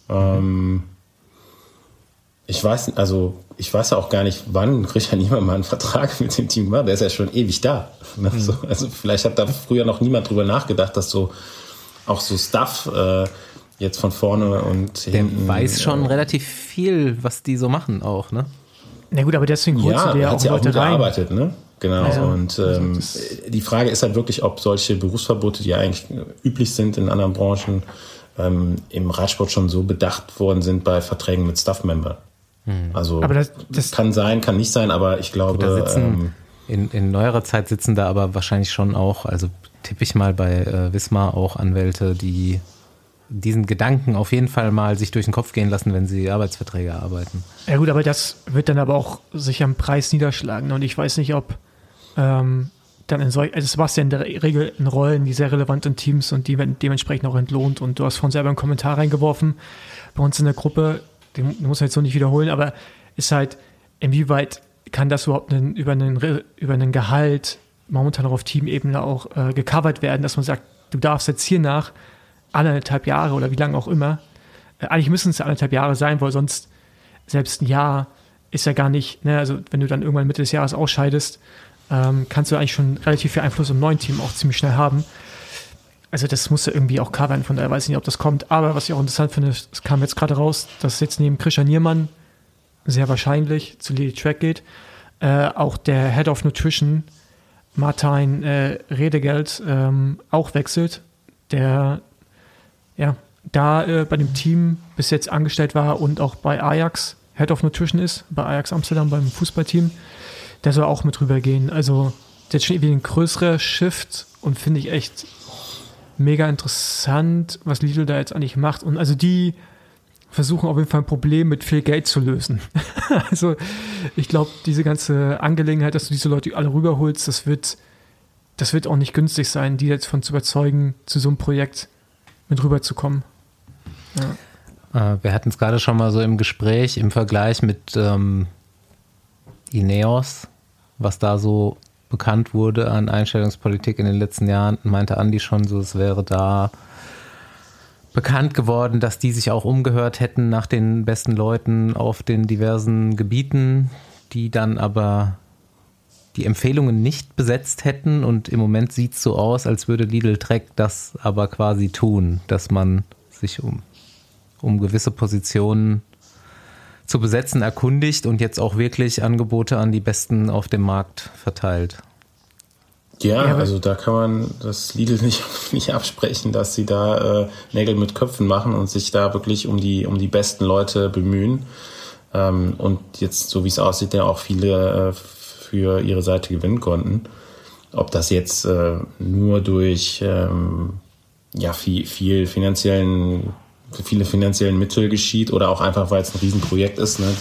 Ich weiß ja auch gar nicht, wann Grisha Niermann mal einen Vertrag mit dem Team war. Der ist ja schon ewig da. Also vielleicht hat da früher noch niemand drüber nachgedacht, dass so Stuff jetzt von vorne und hinten. Der weiß schon relativ viel, was die so machen auch, ne? Na gut, aber deswegen holst du dir ja auch Leute Leute rein. Gearbeitet, ne? Genau. Also, und die Frage ist halt wirklich, ob solche Berufsverbote, die ja eigentlich üblich sind in anderen Branchen, im Radsport schon so bedacht worden sind bei Verträgen mit Staff-Member. Also aber das kann sein, kann nicht sein, aber ich glaube... in neuerer Zeit sitzen da aber wahrscheinlich schon auch, also tippe ich mal bei Wismar auch Anwälte, die diesen Gedanken auf jeden Fall mal sich durch den Kopf gehen lassen, wenn sie Arbeitsverträge arbeiten. Ja gut, aber das wird dann aber auch sich am Preis niederschlagen. Und ich weiß nicht, ob dann also es war ja in der Regel in Rollen, die sehr relevant in Teams und die werden dementsprechend auch entlohnt. Und du hast vorhin selber einen Kommentar reingeworfen bei uns in der Gruppe, den muss man jetzt so nicht wiederholen, aber ist halt, inwieweit kann das überhaupt über einen Gehalt momentan auch auf Teamebene auch gecovert werden, dass man sagt, du darfst jetzt hier nach 1,5 Jahre oder wie lange auch immer, eigentlich müssen es 1,5 Jahre sein, weil sonst selbst ein Jahr ist ja gar nicht, ne, also wenn du dann irgendwann Mitte des Jahres ausscheidest, kannst du eigentlich schon relativ viel Einfluss im neuen Team auch ziemlich schnell haben. Also das muss ja irgendwie auch covern, von daher weiß ich nicht, ob das kommt, aber was ich auch interessant finde, es kam jetzt gerade raus, dass jetzt neben Grisha Niermann sehr wahrscheinlich zu Lidl Track geht, auch der Head of Nutrition Martin Redegeld auch wechselt, der da bei dem Team bis jetzt angestellt war und auch bei Ajax Head of Nutrition ist, bei Ajax Amsterdam beim Fußballteam, der soll auch mit rübergehen. Also das ist schon irgendwie ein größerer Shift und finde ich echt mega interessant, was Lidl da jetzt eigentlich macht. Und also die versuchen auf jeden Fall ein Problem mit viel Geld zu lösen. Also ich glaube, diese ganze Angelegenheit, dass du diese Leute alle rüberholst, das wird auch nicht günstig sein, die jetzt von zu überzeugen, zu so einem Projekt mit rüberzukommen. Ja. Wir hatten es gerade schon mal so im Gespräch im Vergleich mit Ineos, was da so bekannt wurde an Einstellungspolitik in den letzten Jahren, meinte Andi schon so, es wäre da bekannt geworden, dass die sich auch umgehört hätten nach den besten Leuten auf den diversen Gebieten, die dann aber die Empfehlungen nicht besetzt hätten und im Moment sieht es so aus, als würde Lidl Track das aber quasi tun, dass man sich um gewisse Positionen zu besetzen erkundigt und jetzt auch wirklich Angebote an die Besten auf dem Markt verteilt. Ja, also da kann man das Lidl nicht absprechen, dass sie da Nägel mit Köpfen machen und sich da wirklich um die besten Leute bemühen. Und jetzt, so wie es aussieht, ja auch viele für ihre Seite gewinnen konnten. Ob das jetzt nur durch viel finanziellen viele finanziellen Mittel geschieht oder auch einfach, weil es ein Riesenprojekt ist. Ne?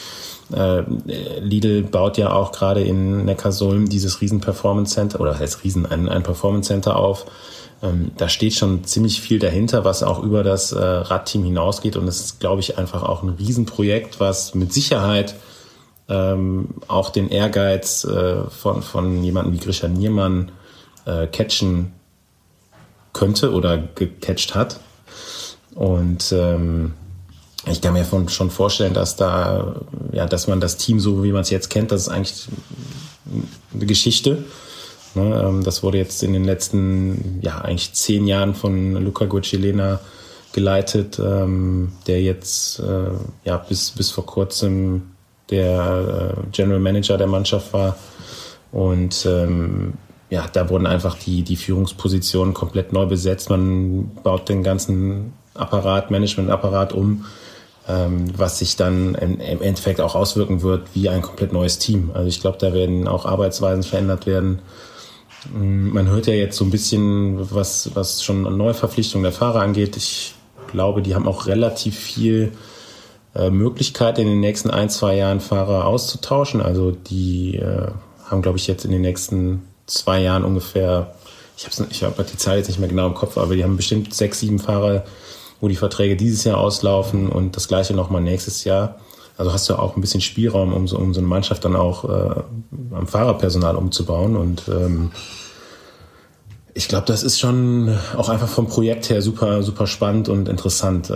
Lidl baut ja auch gerade in Neckarsulm dieses riesen Performance Center, oder heißt riesen, ein Performance Center auf. Da steht schon ziemlich viel dahinter, was auch über das Radteam hinausgeht. Und es ist, glaube ich, einfach auch ein Riesenprojekt, was mit Sicherheit auch den Ehrgeiz von jemandem wie Grisha Niermann catchen könnte oder gecatcht hat. Und ich kann mir schon vorstellen, dass man das Team, so wie man es jetzt kennt, das ist eigentlich eine Geschichte. Ne? Das wurde jetzt in den letzten, eigentlich 10 Jahren von Luca Guercilena geleitet, der jetzt bis vor kurzem der General Manager der Mannschaft war. Und da wurden einfach die Führungspositionen komplett neu besetzt. Man baut den ganzen Managementapparat um, was sich dann im Endeffekt auch auswirken wird wie ein komplett neues Team. Also ich glaube, da werden auch Arbeitsweisen verändert werden. Man hört ja jetzt so ein bisschen, was schon an Neuverpflichtungen der Fahrer angeht. Ich glaube, die haben auch relativ viel Möglichkeit, in den nächsten 1-2 Jahren Fahrer auszutauschen. Also die haben, glaube ich, jetzt in den nächsten 2 Jahren ungefähr, ich habe die Zahl jetzt nicht mehr genau im Kopf, aber die haben bestimmt 6-7 Fahrer, wo die Verträge dieses Jahr auslaufen und das gleiche nochmal nächstes Jahr. Also hast du auch ein bisschen Spielraum, um so eine Mannschaft dann auch am Fahrerpersonal umzubauen. Und ich glaube, das ist schon auch einfach vom Projekt her super, super spannend und interessant.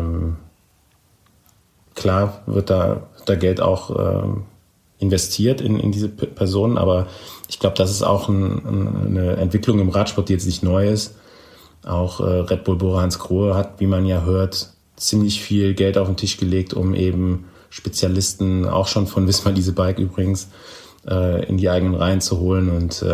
Klar wird da Geld auch investiert in diese Personen, aber ich glaube, das ist auch eine Entwicklung im Radsport, die jetzt nicht neu ist. Auch Red Bull Bora Hansgrohe hat, wie man ja hört, ziemlich viel Geld auf den Tisch gelegt, um eben Spezialisten, auch schon von Visma Leasebike übrigens, in die eigenen Reihen zu holen. Und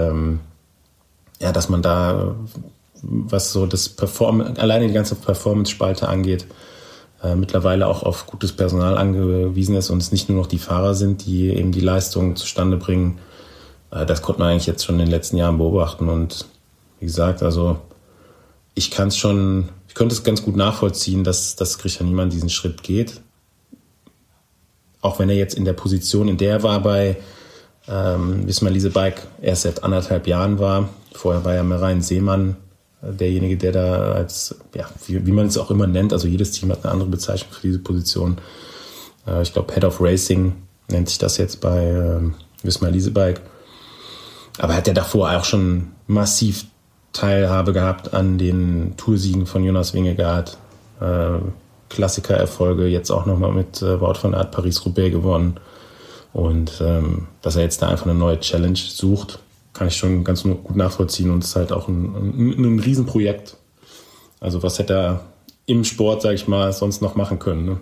dass man da, was so das alleine die ganze Performance-Spalte angeht, mittlerweile auch auf gutes Personal angewiesen ist und es nicht nur noch die Fahrer sind, die eben die Leistungen zustande bringen. Das konnte man eigentlich jetzt schon in den letzten Jahren beobachten. Und wie gesagt, also ich könnte es ganz gut nachvollziehen, dass Grisha Niermann diesen Schritt geht. Auch wenn er jetzt in der Position, in der er war bei Visma Leasebike, erst seit 1,5 Jahren war. Vorher war ja Marijn Seemann derjenige, der da als, wie man es auch immer nennt, also jedes Team hat eine andere Bezeichnung für diese Position. Ich glaube, Head of Racing nennt sich das jetzt bei Visma Leasebike. Aber er hat ja davor auch schon massiv Teilhabe gehabt an den Toursiegen von Jonas Vingegaard, Klassikererfolge, jetzt auch nochmal mit Wout van Aert Paris-Roubaix gewonnen. Und dass er jetzt da einfach eine neue Challenge sucht, kann ich schon ganz gut nachvollziehen. Und es ist halt auch ein Riesenprojekt. Also was hätte er im Sport, sage ich mal, sonst noch machen können. Ne?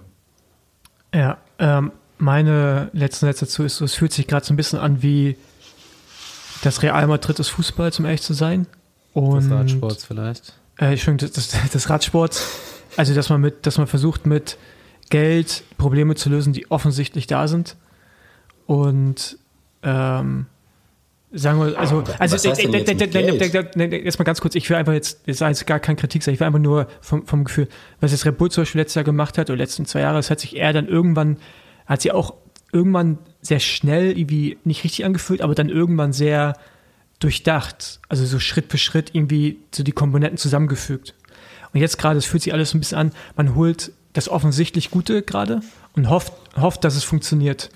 Ja, meine letzten Sätze dazu ist, es fühlt sich gerade so ein bisschen an wie das Real Madrid des Fußballs, um ehrlich zu sein. Und des Radsports vielleicht. Des Radsports. Also, dass man versucht, mit Geld Probleme zu lösen, die offensichtlich da sind. Und sagen wir, jetzt mal ganz kurz, ich will einfach jetzt gar keine Kritik sagen, ich will einfach nur vom Gefühl, was jetzt Red Bull zum Beispiel letztes Jahr gemacht hat, oder letzten 2 Jahre, das hat sich eher dann irgendwann sehr schnell irgendwie nicht richtig angefühlt, aber dann irgendwann sehr durchdacht, also so Schritt für Schritt irgendwie so die Komponenten zusammengefügt. Und jetzt gerade, es fühlt sich alles ein bisschen an, man holt das offensichtlich Gute gerade und hofft, dass es funktioniert.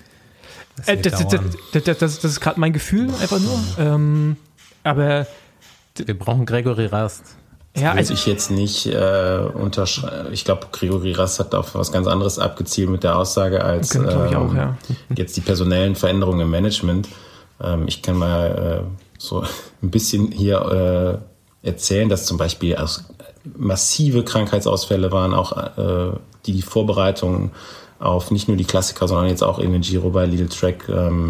Das ist gerade mein Gefühl, einfach nur. Aber wir brauchen Gregory Rast. Ja, also ich jetzt nicht unterschreiben. Ich glaube, Gregory Rast hat auf was ganz anderes abgezielt mit der Aussage als jetzt die personellen Veränderungen im Management. Ich kann mal so ein bisschen hier erzählen, dass zum Beispiel massive Krankheitsausfälle waren, auch die Vorbereitungen auf nicht nur die Klassiker, sondern jetzt auch in den Giro bei Lidl Trek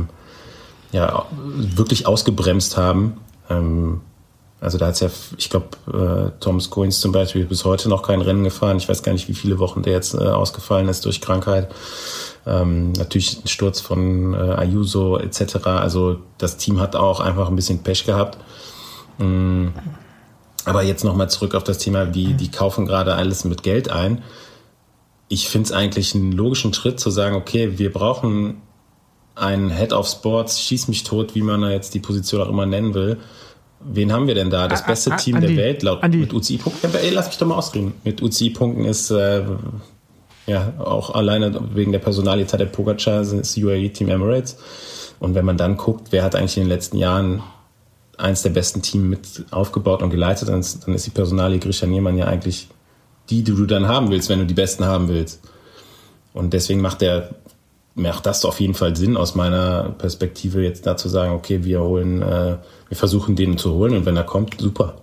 wirklich ausgebremst haben. Also da hat es ja, ich glaube, Thomas Goins zum Beispiel bis heute noch kein Rennen gefahren. Ich weiß gar nicht, wie viele Wochen der jetzt ausgefallen ist durch Krankheit. Natürlich ein Sturz von Ayuso etc. Also das Team hat auch einfach ein bisschen Pech gehabt. Aber jetzt nochmal zurück auf das Thema, die kaufen gerade alles mit Geld ein. Ich finde es eigentlich einen logischen Schritt zu sagen, okay, wir brauchen einen Head of Sports, schieß mich tot, wie man da jetzt die Position auch immer nennen will. Wen haben wir denn da? Das beste Team der Welt mit UCI-Punkten. Lass mich doch mal ausreden. Mit UCI-Punkten ist auch alleine wegen der Personalie der Pogacar ist UAE Team Emirates. Und wenn man dann guckt, wer hat eigentlich in den letzten Jahren eins der besten Teams mit aufgebaut und geleitet, dann ist die Personalie Grisha Niemann ja eigentlich die du dann haben willst, wenn du die Besten haben willst. Und deswegen macht das auf jeden Fall Sinn aus meiner Perspektive, jetzt da zu sagen, okay, wir versuchen den zu holen und wenn er kommt, super.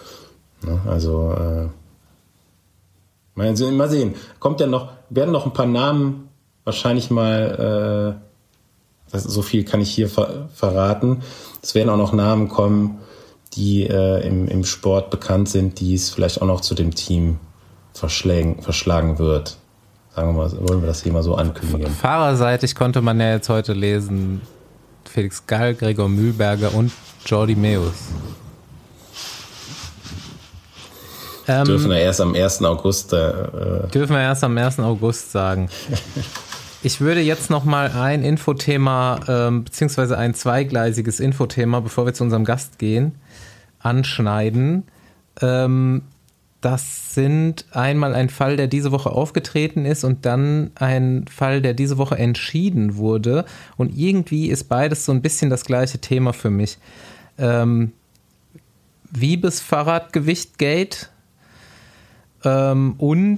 Also mal sehen. Werden noch ein paar Namen wahrscheinlich mal, so viel kann ich hier verraten. Es werden auch noch Namen kommen, die im Sport bekannt sind, die es vielleicht auch noch zu dem Team verschlagen wird. Sagen wir mal, wollen wir das hier mal so ankündigen. Fahrerseitig konnte man ja jetzt heute lesen, Felix Gall, Gregor Mühlberger und Jordi Meeus. Dürfen wir erst am 1. August sagen. Ich würde jetzt nochmal ein Infothema, beziehungsweise ein zweigleisiges Infothema, bevor wir zu unserem Gast gehen, anschneiden. Das sind einmal ein Fall, der diese Woche aufgetreten ist und dann ein Fall, der diese Woche entschieden wurde. Und irgendwie ist beides so ein bisschen das gleiche Thema für mich. Wiebes Fahrradgewicht-Gate und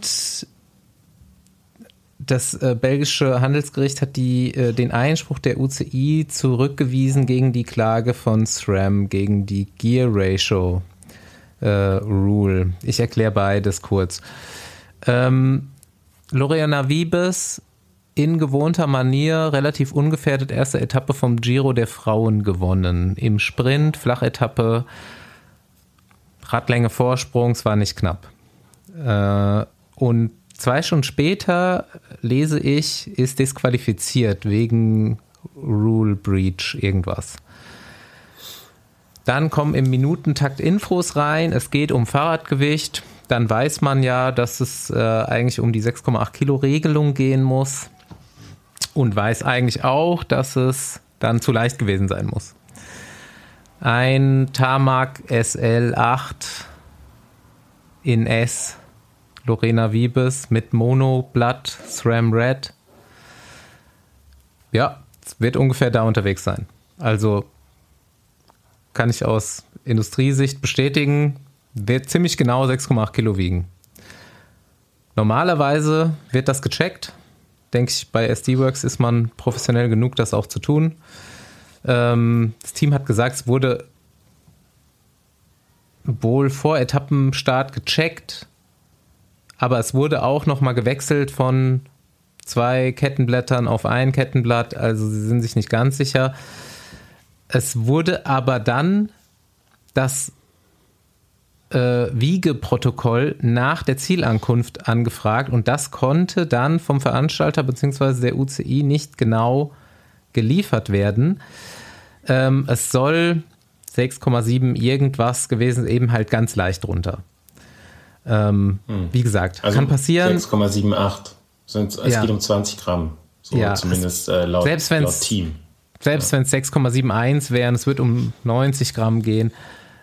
das belgische Handelsgericht hat den Einspruch der UCI zurückgewiesen gegen die Klage von SRAM, gegen die Gear Ratio Rule. Ich erkläre beides kurz. Loriana Wiebes in gewohnter Manier relativ ungefährdet erste Etappe vom Giro der Frauen gewonnen. Im Sprint, Flachetappe, Radlänge Vorsprung, es war nicht knapp. Und 2 Stunden später, lese ich, ist disqualifiziert wegen Rule Breach irgendwas. Dann kommen im Minutentakt Infos rein, es geht um Fahrradgewicht. Dann weiß man ja, dass es eigentlich um die 6,8 Kilo Regelung gehen muss. Und weiß eigentlich auch, dass es dann zu leicht gewesen sein muss. Ein Tarmac SL8 in S, Lorena Wiebes mit Monoblatt, SRAM Red. Ja, es wird ungefähr da unterwegs sein. Also kann ich aus Industriesicht bestätigen, wird ziemlich genau 6,8 Kilo wiegen. Normalerweise wird das gecheckt. Denke ich, bei SD-Works ist man professionell genug, das auch zu tun. Das Team hat gesagt, es wurde wohl vor Etappenstart gecheckt, aber es wurde auch nochmal gewechselt von 2 Kettenblättern auf ein Kettenblatt, also sie sind sich nicht ganz sicher. Es wurde aber dann das Wiegeprotokoll nach der Zielankunft angefragt und das konnte dann vom Veranstalter bzw. der UCI nicht genau geliefert werden. Es soll 6,7 irgendwas gewesen, eben halt ganz leicht runter. Wie gesagt, also kann passieren. 6,78. Es geht um 20 Gramm, so ja, zumindest laut Team. Selbst wenn es 6,71 wären, es wird um 90 Gramm gehen.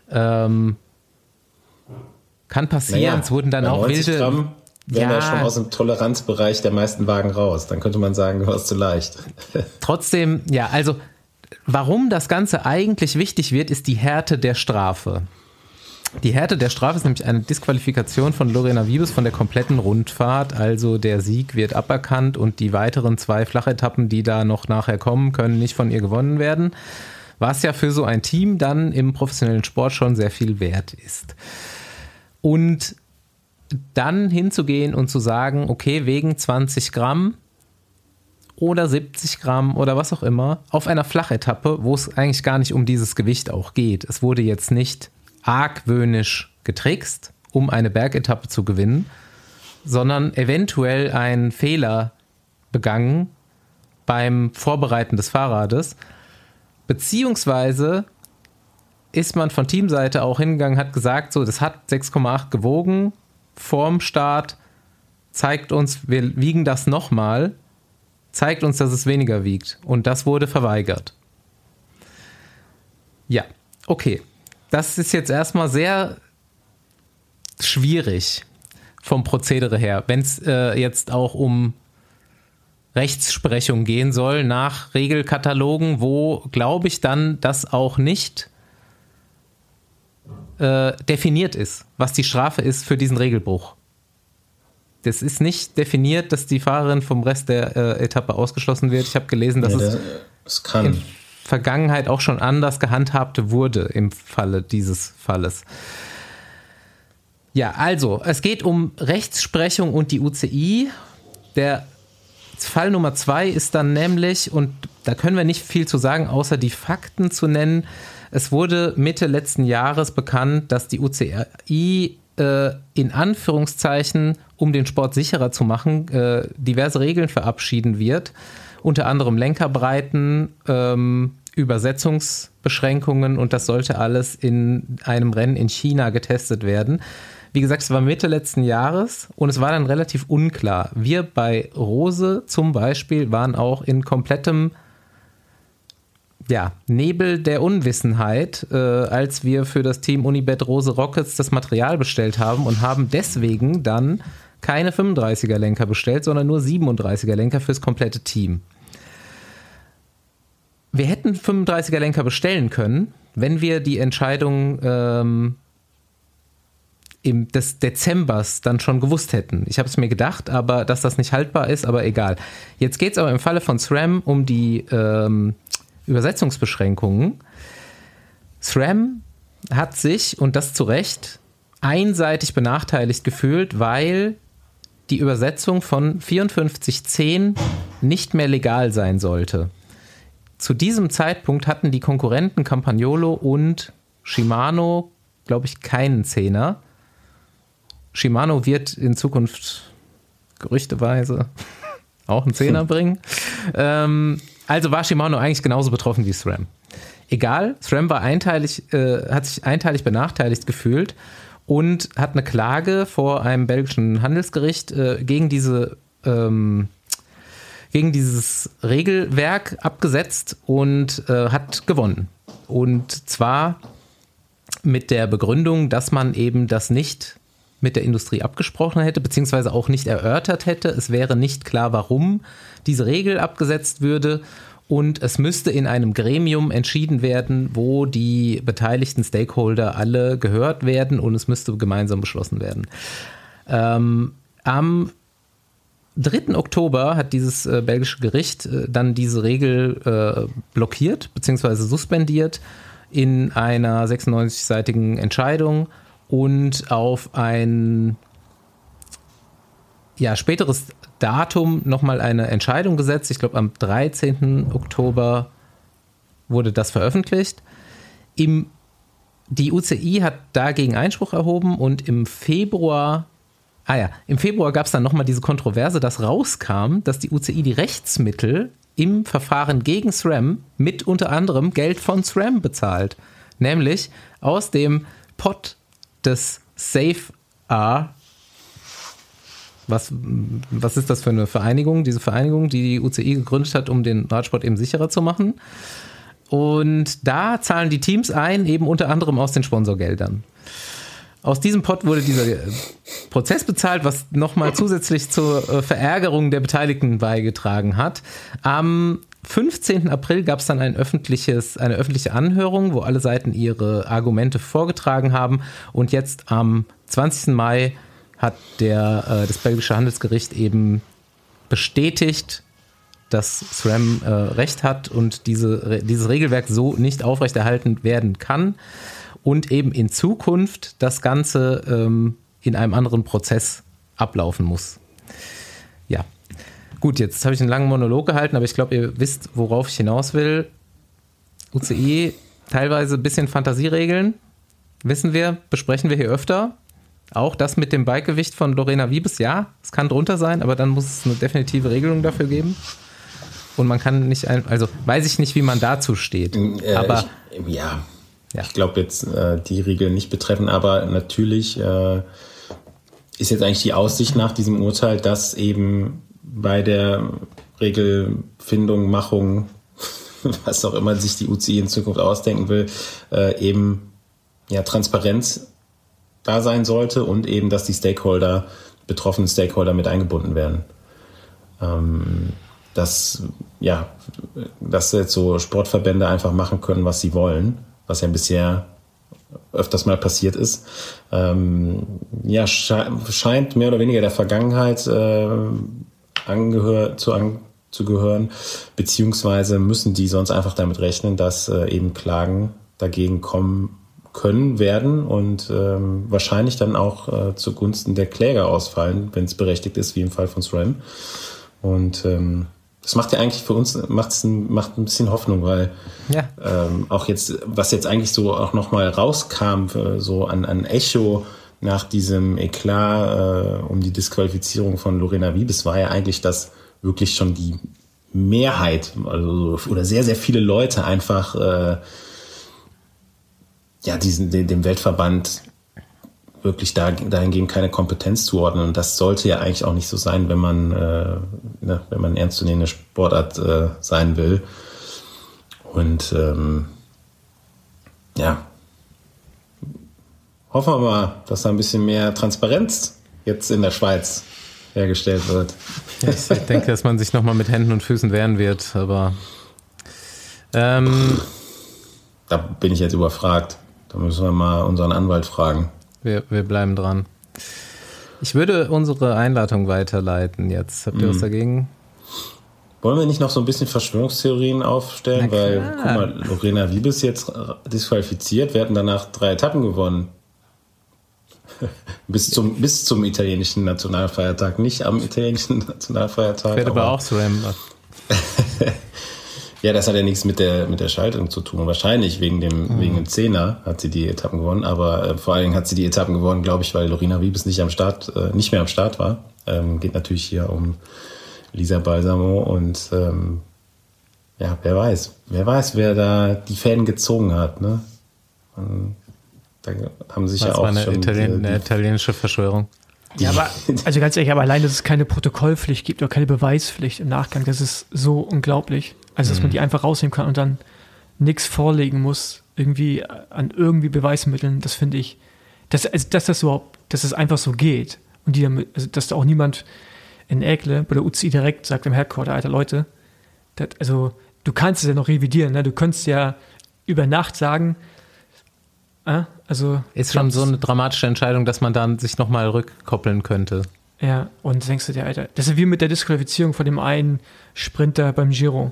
Kann passieren, es wurden dann auch 90 wilde... Gramm wären ja schon aus dem Toleranzbereich der meisten Wagen raus. Dann könnte man sagen, du warst zu leicht. Trotzdem, ja, also warum das Ganze eigentlich wichtig wird, ist die Härte der Strafe. Die Härte der Strafe ist nämlich eine Disqualifikation von Lorena Wiebes von der kompletten Rundfahrt. Also der Sieg wird aberkannt und die weiteren 2 Flachetappen, die da noch nachher kommen, können nicht von ihr gewonnen werden. Was ja für so ein Team dann im professionellen Sport schon sehr viel wert ist. Und dann hinzugehen und zu sagen, okay, wegen 20 Gramm oder 70 Gramm oder was auch immer, auf einer Flachetappe, wo es eigentlich gar nicht um dieses Gewicht auch geht. Es wurde jetzt nicht argwöhnisch getrickst, um eine Bergetappe zu gewinnen, sondern eventuell ein Fehler begangen beim Vorbereiten des Fahrrades, beziehungsweise ist man von Teamseite auch hingegangen, hat gesagt, so, das hat 6,8 gewogen vorm Start, zeigt uns, wir wiegen das nochmal, zeigt uns, dass es weniger wiegt. Und das wurde verweigert. Ja, okay. Das ist jetzt erstmal sehr schwierig vom Prozedere her, wenn es jetzt auch um Rechtsprechung gehen soll nach Regelkatalogen, wo, glaube ich, dann das auch nicht definiert ist, was die Strafe ist für diesen Regelbruch. Das ist nicht definiert, dass die Fahrerin vom Rest der Etappe ausgeschlossen wird. Ich habe gelesen, dass es in Vergangenheit auch schon anders gehandhabt wurde im Falle dieses Falles. Ja, also, es geht um Rechtsprechung und die UCI. Der Fall Nummer 2 ist dann nämlich, und da können wir nicht viel zu sagen, außer die Fakten zu nennen. Es wurde Mitte letzten Jahres bekannt, dass die UCI in Anführungszeichen, um den Sport sicherer zu machen, diverse Regeln verabschieden wird. Unter anderem Lenkerbreiten, Übersetzungsbeschränkungen, und das sollte alles in einem Rennen in China getestet werden. Wie gesagt, es war Mitte letzten Jahres und es war dann relativ unklar. Wir bei Rose zum Beispiel waren auch in komplettem Nebel der Unwissenheit, als wir für das Team Unibet Rose Rockets das Material bestellt haben und haben deswegen dann keine 35er Lenker bestellt, sondern nur 37er Lenker fürs komplette Team. Wir hätten 35er Lenker bestellen können, wenn wir die Entscheidung des Dezembers dann schon gewusst hätten. Ich habe es mir gedacht, aber dass das nicht haltbar ist, aber egal. Jetzt geht es aber im Falle von SRAM um die Übersetzungsbeschränkungen. SRAM hat sich, und das zu Recht, einseitig benachteiligt gefühlt, weil die Übersetzung von 5410 nicht mehr legal sein sollte. Zu diesem Zeitpunkt hatten die Konkurrenten Campagnolo und Shimano, glaube ich, keinen Zehner. Shimano wird in Zukunft gerüchteweise auch einen Zehner bringen. Also war Shimano eigentlich genauso betroffen wie SRAM. Egal, SRAM war hat sich einteilig benachteiligt gefühlt und hat eine Klage vor einem belgischen Handelsgericht gegen dieses Regelwerk abgesetzt und hat gewonnen. Und zwar mit der Begründung, dass man eben das nicht mit der Industrie abgesprochen hätte, beziehungsweise auch nicht erörtert hätte. Es wäre nicht klar, warum diese Regel abgesetzt würde, und es müsste in einem Gremium entschieden werden, wo die beteiligten Stakeholder alle gehört werden, und es müsste gemeinsam beschlossen werden. Am 3. Oktober hat dieses belgische Gericht dann diese Regel blockiert beziehungsweise suspendiert in einer 96-seitigen Entscheidung und auf ein späteres Datum nochmal eine Entscheidung gesetzt. Ich glaube, am 13. Oktober wurde das veröffentlicht. Die UCI hat dagegen Einspruch erhoben, und im Februar gab es dann nochmal diese Kontroverse, dass rauskam, dass die UCI die Rechtsmittel im Verfahren gegen SRAM mit unter anderem Geld von SRAM bezahlt. Nämlich aus dem Pot des SAFE-R. Was ist das für eine Vereinigung? Diese Vereinigung, die die UCI gegründet hat, um den Radsport eben sicherer zu machen. Und da zahlen die Teams ein, eben unter anderem aus den Sponsorgeldern. Aus diesem Pot wurde dieser Prozess bezahlt, was nochmal zusätzlich zur Verärgerung der Beteiligten beigetragen hat. Am 15. April gab es dann eine öffentliche Anhörung, wo alle Seiten ihre Argumente vorgetragen haben. Und jetzt am 20. Mai hat das belgische Handelsgericht eben bestätigt, dass SRAM Recht hat und dieses Regelwerk so nicht aufrechterhalten werden kann und eben in Zukunft das Ganze in einem anderen Prozess ablaufen muss. Ja, gut, jetzt habe ich einen langen Monolog gehalten, aber ich glaube, ihr wisst, worauf ich hinaus will. UCI, teilweise ein bisschen Fantasieregeln, wissen wir, besprechen wir hier öfter. Auch das mit dem Bikegewicht von Lorena Wiebes, ja, es kann drunter sein, aber dann muss es eine definitive Regelung dafür geben. Und man kann nicht, also weiß ich nicht, wie man dazu steht. Aber Ich glaube jetzt die Regel nicht betreffen, aber natürlich ist jetzt eigentlich die Aussicht nach diesem Urteil, dass eben bei der Regelfindung, Machung, was auch immer sich die UCI in Zukunft ausdenken will, eben Transparenz da sein sollte und eben, dass die betroffenen Stakeholder mit eingebunden werden. Dass jetzt so Sportverbände einfach machen können, was sie wollen, was ja bisher öfters mal passiert ist, scheint mehr oder weniger der Vergangenheit zu gehören, beziehungsweise müssen die sonst einfach damit rechnen, dass eben Klagen dagegen kommen werden und wahrscheinlich dann auch zugunsten der Kläger ausfallen, wenn es berechtigt ist, wie im Fall von SRAM. Und das macht ja eigentlich für uns macht ein bisschen Hoffnung, weil auch jetzt, was jetzt eigentlich so auch nochmal rauskam, so an Echo nach diesem Eklat um die Disqualifizierung von Lorena Wiebes, war ja eigentlich, dass wirklich schon die Mehrheit, oder sehr, sehr viele Leute einfach dem Weltverband wirklich dahingehend keine Kompetenz zuordnen. Und das sollte ja eigentlich auch nicht so sein, wenn man eine ernstzunehmende Sportart sein will. Und hoffen wir mal, dass da ein bisschen mehr Transparenz jetzt in der Schweiz hergestellt wird. Ich denke, dass man sich nochmal mit Händen und Füßen wehren wird, aber da bin ich jetzt überfragt. Da müssen wir mal unseren Anwalt fragen. Wir bleiben dran. Ich würde unsere Einladung weiterleiten jetzt. Habt ihr was dagegen? Wollen wir nicht noch so ein bisschen Verschwörungstheorien aufstellen? Weil, guck mal, Lorena Wiebes jetzt disqualifiziert. Wir hatten danach 3 Etappen gewonnen. bis zum italienischen Nationalfeiertag. Nicht am italienischen Nationalfeiertag. Wird aber auch SRAM. Ja, das hat ja nichts mit der Schaltung zu tun. Wahrscheinlich wegen dem Zehner hat sie die Etappen gewonnen, aber vor allen Dingen hat sie die Etappen gewonnen, glaube ich, weil Lorena Wiebes nicht mehr am Start war. Geht natürlich hier um Lisa Balsamo und wer weiß, wer da die Fäden gezogen hat, ne? Und da haben sich auch eine schon eine italienische Verschwörung. Ja, aber, also ganz ehrlich, aber allein, dass es keine Protokollpflicht gibt oder keine Beweispflicht im Nachgang, das ist so unglaublich. Also, dass man die einfach rausnehmen kann und dann nichts vorlegen muss, irgendwie an Beweismitteln, das finde ich, dass es einfach so geht. Und dass da auch niemand in Ägle bei der UCI direkt sagt im Headquarter, Alter, Leute, du kannst es ja noch revidieren, ne? Du könntest ja über Nacht sagen, ist schon so eine dramatische Entscheidung, dass man dann sich nochmal rückkoppeln könnte. Ja, und denkst du dir, Alter, das ist wie mit der Disqualifizierung von dem einen Sprinter beim Giro,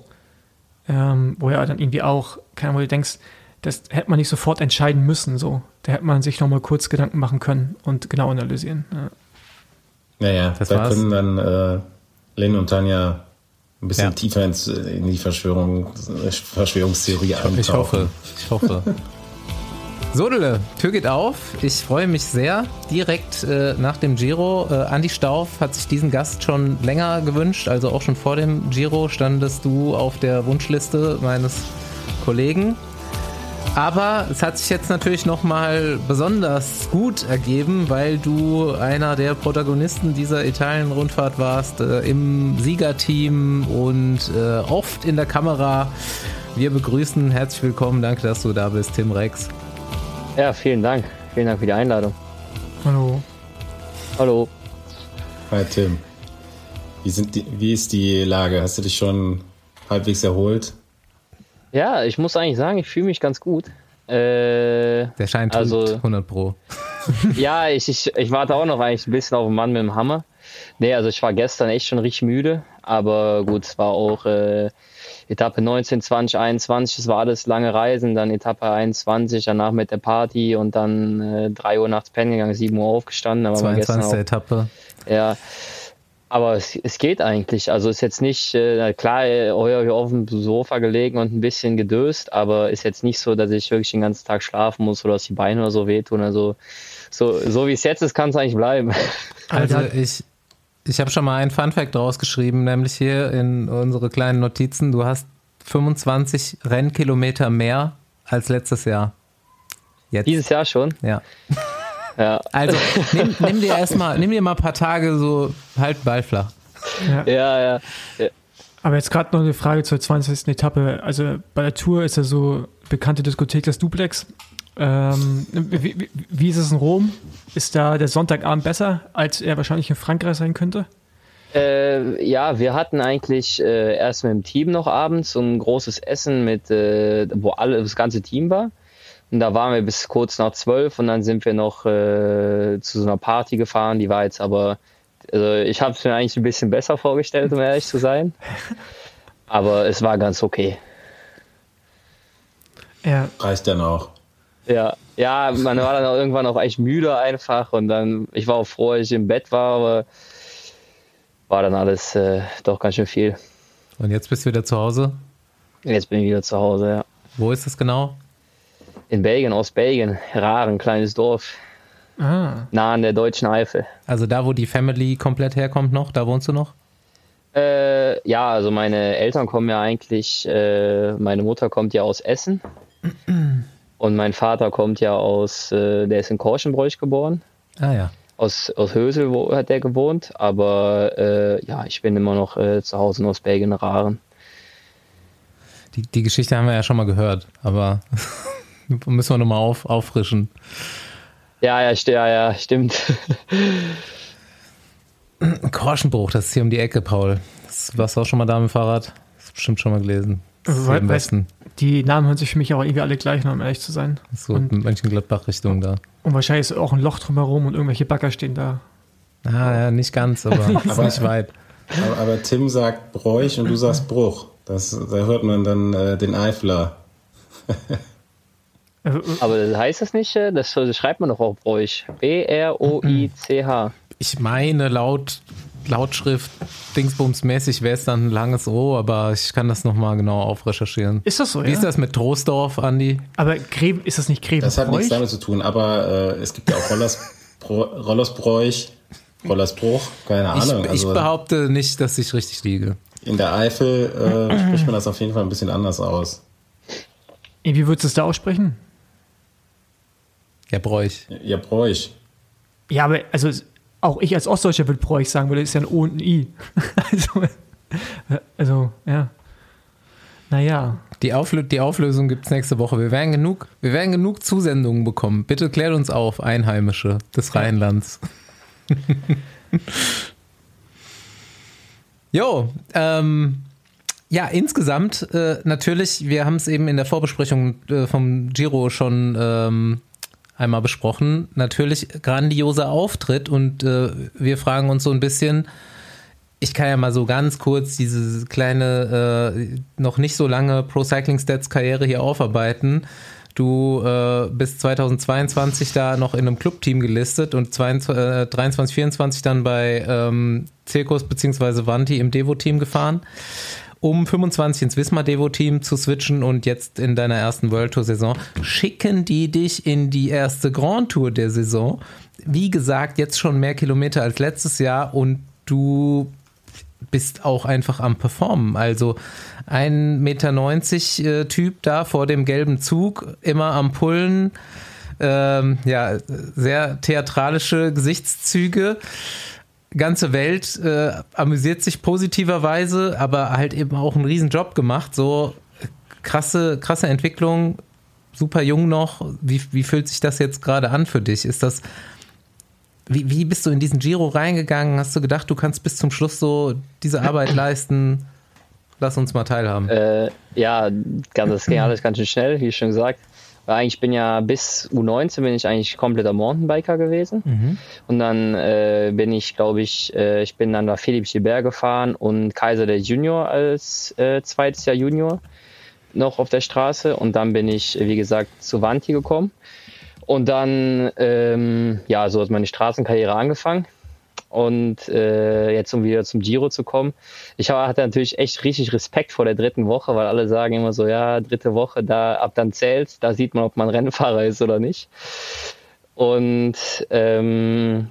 wo ja dann irgendwie auch, wo du denkst, das hätte man nicht sofort entscheiden müssen, so. Da hätte man sich nochmal kurz Gedanken machen können und genau analysieren. Ja. Naja, da können dann Lynn und Tanja ein bisschen tiefer in die Verschwörungstheorie eintauchen. Ich hoffe. Sodele, Tür geht auf. Ich freue mich sehr. Direkt nach dem Giro. Andi Stauf hat sich diesen Gast schon länger gewünscht. Also auch schon vor dem Giro standest du auf der Wunschliste meines Kollegen. Aber es hat sich jetzt natürlich nochmal besonders gut ergeben, weil du einer der Protagonisten dieser Italien-Rundfahrt warst, im Siegerteam und oft in der Kamera. Wir begrüßen, herzlich willkommen, danke, dass du da bist, Tim Rex. Ja, vielen Dank. Vielen Dank für die Einladung. Hallo. Hallo. Hi Tim. Wie ist die Lage? Hast du dich schon halbwegs erholt? Ja, ich muss eigentlich sagen, ich fühle mich ganz gut. Der Schein tut 100 Pro. Ja, ich warte auch noch eigentlich ein bisschen auf den Mann mit dem Hammer. Nee, also ich war gestern echt schon richtig müde. Aber gut, es war auch Etappe 19, 20, 21, das war alles lange Reisen, dann Etappe 21, danach mit der Party und dann 3 Uhr nachts pennen gegangen, 7 Uhr aufgestanden. Aber 22. Etappe. Ja, aber es geht eigentlich, also ist jetzt nicht, klar, heuer hier auf dem Sofa gelegen und ein bisschen gedöst, aber ist jetzt nicht so, dass ich wirklich den ganzen Tag schlafen muss oder dass die Beine oder so wehtun, also so wie es jetzt ist, kann es eigentlich bleiben. Also ich habe schon mal einen Funfact rausgeschrieben, nämlich hier in unsere kleinen Notizen. Du hast 25 Rennkilometer mehr als letztes Jahr. Jetzt. Dieses Jahr schon? Ja. Ja. Also nimm dir mal ein paar Tage so, halt Ball flach. Ja. Aber jetzt gerade noch eine Frage zur 20. Etappe. Also bei der Tour ist ja so bekannte Diskothek das Duplex. Wie ist es in Rom? Ist da der Sonntagabend besser, als er wahrscheinlich in Frankreich sein könnte? Ja, wir hatten eigentlich erst mit dem Team noch abends so ein großes Essen, wo das ganze Team war. Und da waren wir bis kurz nach 12 und dann sind wir noch zu so einer Party gefahren. Die war jetzt aber, also ich habe es mir eigentlich ein bisschen besser vorgestellt, um ehrlich zu sein. Aber es war ganz okay. Ja. Reicht dann auch. Ja, man war dann auch irgendwann auch echt müde einfach und dann, ich war auch froh, dass ich im Bett war, aber war dann alles doch ganz schön viel. Und jetzt bist du wieder zu Hause? Jetzt bin ich wieder zu Hause, ja. Wo ist das genau? In Belgien, Ostbelgien, Raren, kleines Dorf, nah an der deutschen Eifel. Also da, wo die Family komplett herkommt noch, da wohnst du noch? Ja, also meine Eltern kommen ja eigentlich, meine Mutter kommt ja aus Essen und mein Vater kommt ja der ist in Korschenbroich geboren. Ah ja. Aus Hösel hat der gewohnt, aber ja, ich bin immer noch zu Hause in Ostbelgien, Raren. Die Geschichte haben wir ja schon mal gehört, aber müssen wir nochmal auffrischen. Ja, stimmt. Korschenbruch, das ist hier um die Ecke, Paul. Warst du auch schon mal da mit dem Fahrrad? Das ist bestimmt schon mal gelesen. Das ist hier im Westen. Die Namen hören sich für mich auch irgendwie alle gleich an, um ehrlich zu sein. So in Mönchengladbach-Richtung da. Und wahrscheinlich ist auch ein Loch drumherum und irgendwelche Bagger stehen da. Ja, nicht ganz, aber ist nicht weit. Aber Tim sagt Bräuch und du sagst Bruch. Da hört man dann den Eifler. Aber heißt das nicht, das schreibt man doch auch Bräuch. B-R-O-I-C-H. Ich meine, Lautschrift, Dingsbums-mäßig wäre es dann ein langes O, aber ich kann das nochmal genau aufrecherchieren. Ist das so, Wie ist das mit Troisdorf, Andi? Aber ist das nicht Grevenbroich? Das hat nichts damit zu tun, aber es gibt ja auch Rollersbräuch, Rollersbruch, keine Ahnung. Ich behaupte nicht, dass ich richtig liege. In der Eifel spricht man das auf jeden Fall ein bisschen anders aus. Wie würdest du es da aussprechen? Ja, Bräuch. Ja, Bräuch. Ja, aber also auch ich als Ostdeutscher würde Bräuch sagen, weil das ist ja ein O und ein I. also ja. Naja. Die Auflösung gibt es nächste Woche. Wir werden genug Zusendungen bekommen. Bitte klärt uns auf, Einheimische des Rheinlands. Jo, ja, insgesamt natürlich, wir haben es eben in der Vorbesprechung vom Giro schon einmal besprochen, natürlich grandioser Auftritt und wir fragen uns so ein bisschen, ich kann ja mal so ganz kurz diese kleine, noch nicht so lange Pro Cycling Stats Karriere hier aufarbeiten. Du bist 2022 da noch in einem Clubteam gelistet und 23, 24 dann bei Circus bzw. Vanti im Devo-Team gefahren, um 25 ins Wismar-Devo-Team zu switchen und jetzt in deiner ersten World Tour-Saison schicken die dich in die erste Grand Tour der Saison. Wie gesagt, jetzt schon mehr Kilometer als letztes Jahr und du bist auch einfach am Performen. Also 1,90 Meter Typ da vor dem gelben Zug, immer am Pullen, ja, sehr theatralische Gesichtszüge. Ganze Welt amüsiert sich positiverweise, aber halt eben auch einen riesen Job gemacht. So krasse Entwicklung, super jung noch. Wie fühlt sich das jetzt gerade an für dich? Ist das Wie bist du in diesen Giro reingegangen? Hast du gedacht, du kannst bis zum Schluss so diese Arbeit leisten? Lass uns mal teilhaben. Ja, das ging alles ganz schön schnell, wie schon gesagt. Weil eigentlich bis U19 bin ich eigentlich kompletter Mountainbiker gewesen. Mhm. Und dann bin ich, glaube ich, bin dann bei Philipp Gilbert gefahren und Kaiser der Junior als zweites Jahr Junior noch auf der Straße. Und dann bin ich, wie gesagt, zu Vanti gekommen. Und dann, ja, so hat meine Straßenkarriere angefangen. Und jetzt, um wieder zum Giro zu kommen, ich hatte natürlich echt richtig Respekt vor der dritten Woche, weil alle sagen immer so, ja, dritte Woche, ab dann zählt's, da sieht man, ob man Rennfahrer ist oder nicht. Und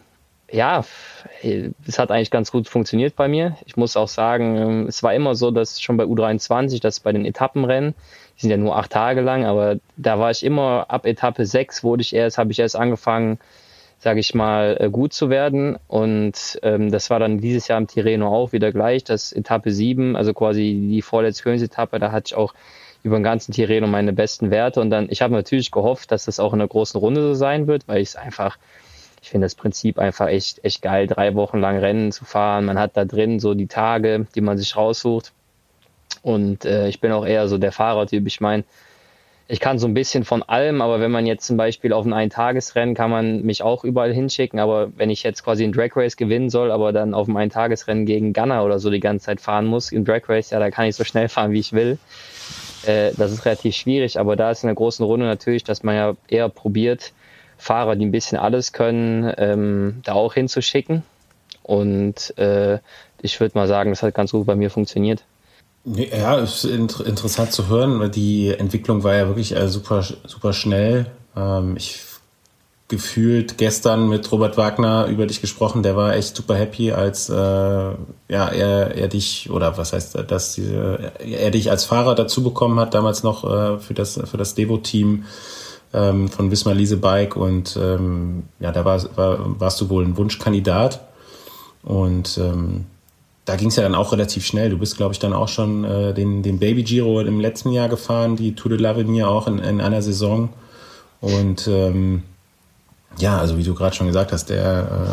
Ja, es hat eigentlich ganz gut funktioniert bei mir. Ich muss auch sagen, es war immer so, dass schon bei U23, dass bei den Etappenrennen, die sind ja nur 8 Tage lang, aber da war ich immer ab Etappe 6, habe ich erst angefangen, sage ich mal, gut zu werden. Und das war dann dieses Jahr im Tirreno auch wieder gleich, das Etappe 7, also quasi die vorletzte Königsetappe, da hatte ich auch über den ganzen Tirreno meine besten Werte. Und dann, ich habe natürlich gehofft, dass das auch in der großen Runde so sein wird, weil ich finde das Prinzip einfach echt geil, 3 Wochen lang Rennen zu fahren. Man hat da drin so die Tage, die man sich raussucht. Und ich bin auch eher so der Fahrertyp. Ich meine, ich kann so ein bisschen von allem, aber wenn man jetzt zum Beispiel auf ein Eintagesrennen, kann man mich auch überall hinschicken. Aber wenn ich jetzt quasi ein Drag Race gewinnen soll, aber dann auf ein Eintagesrennen gegen Ghana oder so die ganze Zeit fahren muss, im Drag Race, ja, da kann ich so schnell fahren, wie ich will. Das ist relativ schwierig, aber da ist in der großen Runde natürlich, dass man ja eher probiert, Fahrer, die ein bisschen alles können, da auch hinzuschicken. Und ich würde mal sagen, das hat ganz gut bei mir funktioniert. Ja, ist interessant zu hören, weil die Entwicklung war ja wirklich super, super schnell. Ich gefühlt gestern mit Robert Wagner über dich gesprochen, der war echt super happy, als er dich, oder was heißt, dass er dich als Fahrer dazu bekommen hat, damals noch für das Devo-Team von Wismar Lease Bike, und da warst du wohl ein Wunschkandidat, und da ging es ja dann auch relativ schnell. Du bist, glaube ich, dann auch schon den Baby Giro im letzten Jahr gefahren, die Tour de l'Avenir auch in einer Saison, und also wie du gerade schon gesagt hast, der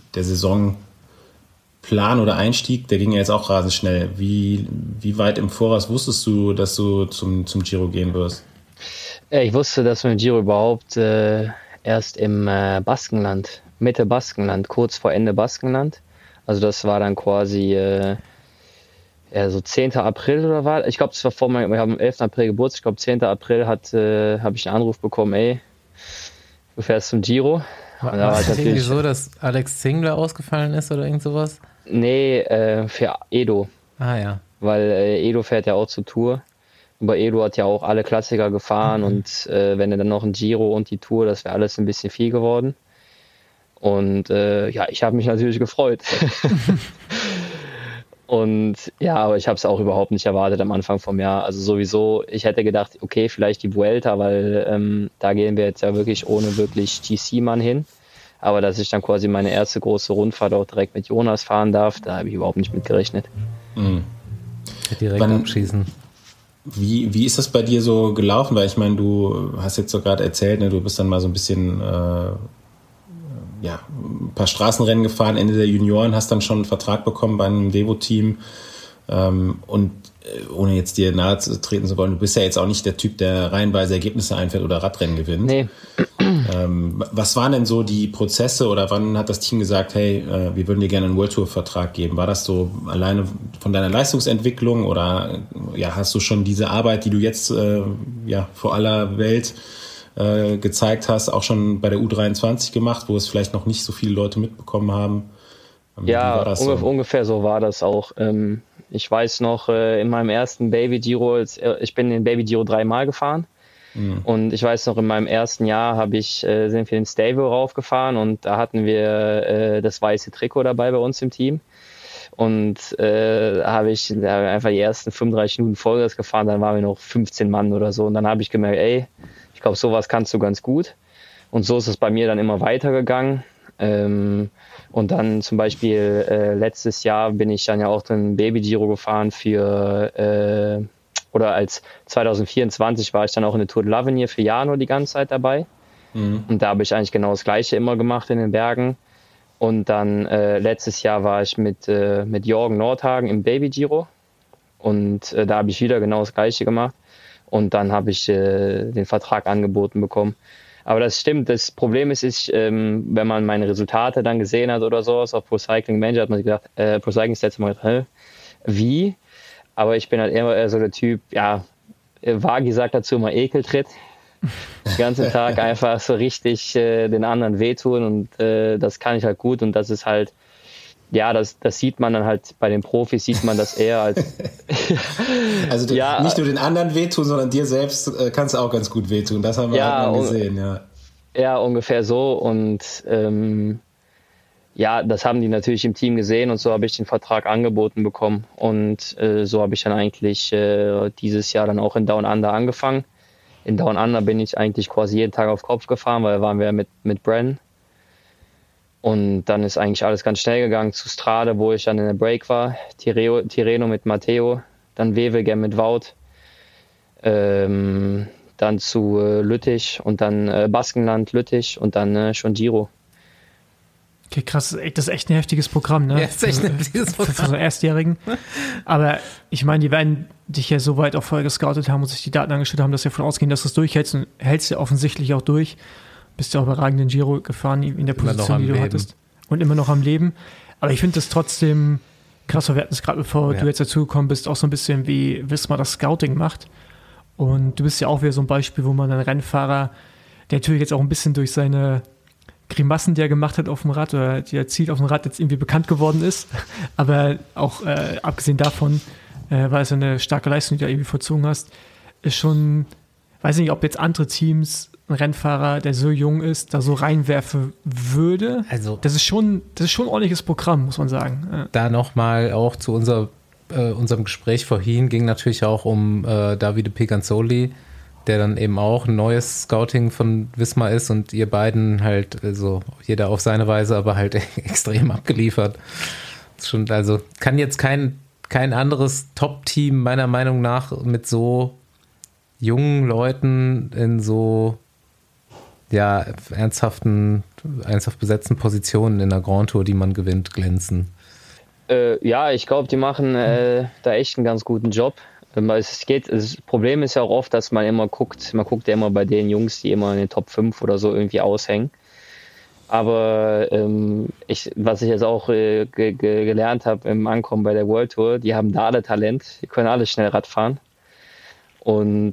Saisonplan oder Einstieg, der ging ja jetzt auch rasend schnell. Wie weit im Voraus wusstest du, dass du zum Giro gehen wirst? Ich wusste, dass wir im Giro überhaupt erst im Baskenland, Mitte Baskenland, kurz vor Ende Baskenland. Also das war dann quasi so 10. April oder was? Ich glaube, das war wir haben am 11. April Geburtstag. Ich glaube, 10. April habe ich einen Anruf bekommen, ey, du fährst zum Giro. War das irgendwie so, dass Alex Zingler ausgefallen ist oder irgend sowas? Nee, für Edo. Ah ja. Weil Edo fährt ja auch zur Tour. Aber Edo hat ja auch alle Klassiker gefahren, und wenn er dann noch ein Giro und die Tour, das wäre alles ein bisschen viel geworden. Und ich habe mich natürlich gefreut. Und ja, aber ich habe es auch überhaupt nicht erwartet am Anfang vom Jahr. Also sowieso, ich hätte gedacht, okay, vielleicht die Vuelta, weil da gehen wir jetzt ja wirklich ohne wirklich GC-Mann hin. Aber dass ich dann quasi meine erste große Rundfahrt auch direkt mit Jonas fahren darf, da habe ich überhaupt nicht mit gerechnet. Mhm. Direkt abschießen. Wie ist das bei dir so gelaufen? Weil ich meine, du hast jetzt so gerade erzählt, ne, du bist dann mal so ein bisschen ein paar Straßenrennen gefahren, Ende der Junioren, hast dann schon einen Vertrag bekommen bei einem Devo-Team, und ohne jetzt dir nahe zu treten zu wollen, du bist ja jetzt auch nicht der Typ, der reihenweise Ergebnisse einfährt oder Radrennen gewinnt. Nee. Was waren denn so die Prozesse, oder wann hat das Team gesagt, hey, wir würden dir gerne einen World Tour-Vertrag geben? War das so alleine von deiner Leistungsentwicklung, oder hast du schon diese Arbeit, die du jetzt vor aller Welt gezeigt hast, auch schon bei der U23 gemacht, wo es vielleicht noch nicht so viele Leute mitbekommen haben? Ja, ungefähr so war das auch. Ich weiß noch, in meinem ersten Baby Giro, ich bin den Baby Giro 3-mal gefahren. Mhm. Und ich weiß noch, in meinem ersten Jahr sind wir den Stelvio raufgefahren, und da hatten wir das weiße Trikot dabei bei uns im Team. Und habe ich einfach die ersten 35 Minuten Vollgas gefahren, dann waren wir noch 15 Mann oder so. Und dann habe ich gemerkt, ey, ich glaube, sowas kannst du ganz gut. Und so ist es bei mir dann immer weitergegangen. Und dann zum Beispiel letztes Jahr bin ich dann ja auch den Baby Giro gefahren oder als 2024 war ich dann auch in der Tour de l'Avenir für Jano die ganze Zeit dabei. Mhm. Und da habe ich eigentlich genau das Gleiche immer gemacht in den Bergen. Und dann letztes Jahr war ich mit Jorgen Nordhagen im Baby Giro. Und da habe ich wieder genau das Gleiche gemacht. Und dann habe ich den Vertrag angeboten bekommen. Aber das stimmt, das Problem ist, wenn man meine Resultate dann gesehen hat oder sowas auf Pro Cycling Manager, hat man sich gedacht, Pro Cycling Stats, mal gedacht, wie? Aber ich bin halt eher so der Typ, Wagi sagt dazu immer Ekeltritt. Den ganzen Tag einfach so richtig den anderen wehtun, und das kann ich halt gut, und das ist halt, das sieht man dann halt bei den Profis, sieht man das eher als... Also nicht nur den anderen wehtun, sondern dir selbst kannst du auch ganz gut wehtun. Das haben wir halt mal gesehen, ja. Ja, ungefähr so. Und ja, das haben die natürlich im Team gesehen und so habe ich den Vertrag angeboten bekommen. Und so habe ich dann eigentlich dieses Jahr dann auch in Down Under angefangen. In Down Under bin ich eigentlich quasi jeden Tag auf Kopf gefahren, weil waren wir mit Bren. Und dann ist eigentlich alles ganz schnell gegangen zu Strade, wo ich dann in der Break war. Tirreno mit Matteo, dann Wevelgem mit Wout. Dann zu Lüttich und dann Baskenland, Lüttich und dann schon Giro. Okay, krass, das ist echt ein heftiges Programm, ne? Ja, das ist echt ein heftiges Programm. Für so einen Erstjährigen. Aber ich meine, die werden dich ja so weit auch vorher gescoutet haben und sich die Daten angeschaut haben, dass sie davon ausgehen, dass du es durchhältst und hältst ja offensichtlich auch durch. Bist ja auch überragend in Giro gefahren in der Position, die du hattest. Und immer noch am Leben. Aber ich finde das trotzdem krass, wir hatten es gerade, bevor du jetzt dazugekommen bist, auch so ein bisschen wie Visma das Scouting macht. Und du bist ja auch wieder so ein Beispiel, wo man einen Rennfahrer, der natürlich jetzt auch ein bisschen durch seine Grimassen, die er gemacht hat auf dem Rad oder die er zielt auf dem Rad, jetzt irgendwie bekannt geworden ist. Aber auch abgesehen davon, weil es eine starke Leistung, die du irgendwie vollzogen hast, ist schon, weiß nicht, ob jetzt andere Teams einen Rennfahrer, der so jung ist, da so reinwerfen würde. Also das ist schon ein ordentliches Programm, muss man sagen. Ja. Da nochmal auch zu unserem Gespräch vorhin ging natürlich auch um Davide Peganzoli, der dann eben auch ein neues Scouting von Visma ist und ihr beiden halt, also jeder auf seine Weise, aber halt extrem abgeliefert. Schon, also kann jetzt kein anderes Top-Team meiner Meinung nach mit so jungen Leuten in so ernsthaft besetzten Positionen in der Grand Tour, die man gewinnt, glänzen. Ja, ich glaube, die machen da echt einen ganz guten Job. Das Problem ist ja auch oft, dass man guckt ja immer bei den Jungs, die immer in den Top 5 oder so irgendwie aushängen. Aber was ich jetzt auch gelernt habe im Ankommen bei der World Tour, die haben da alle Talent, die können alle schnell Rad fahren. Und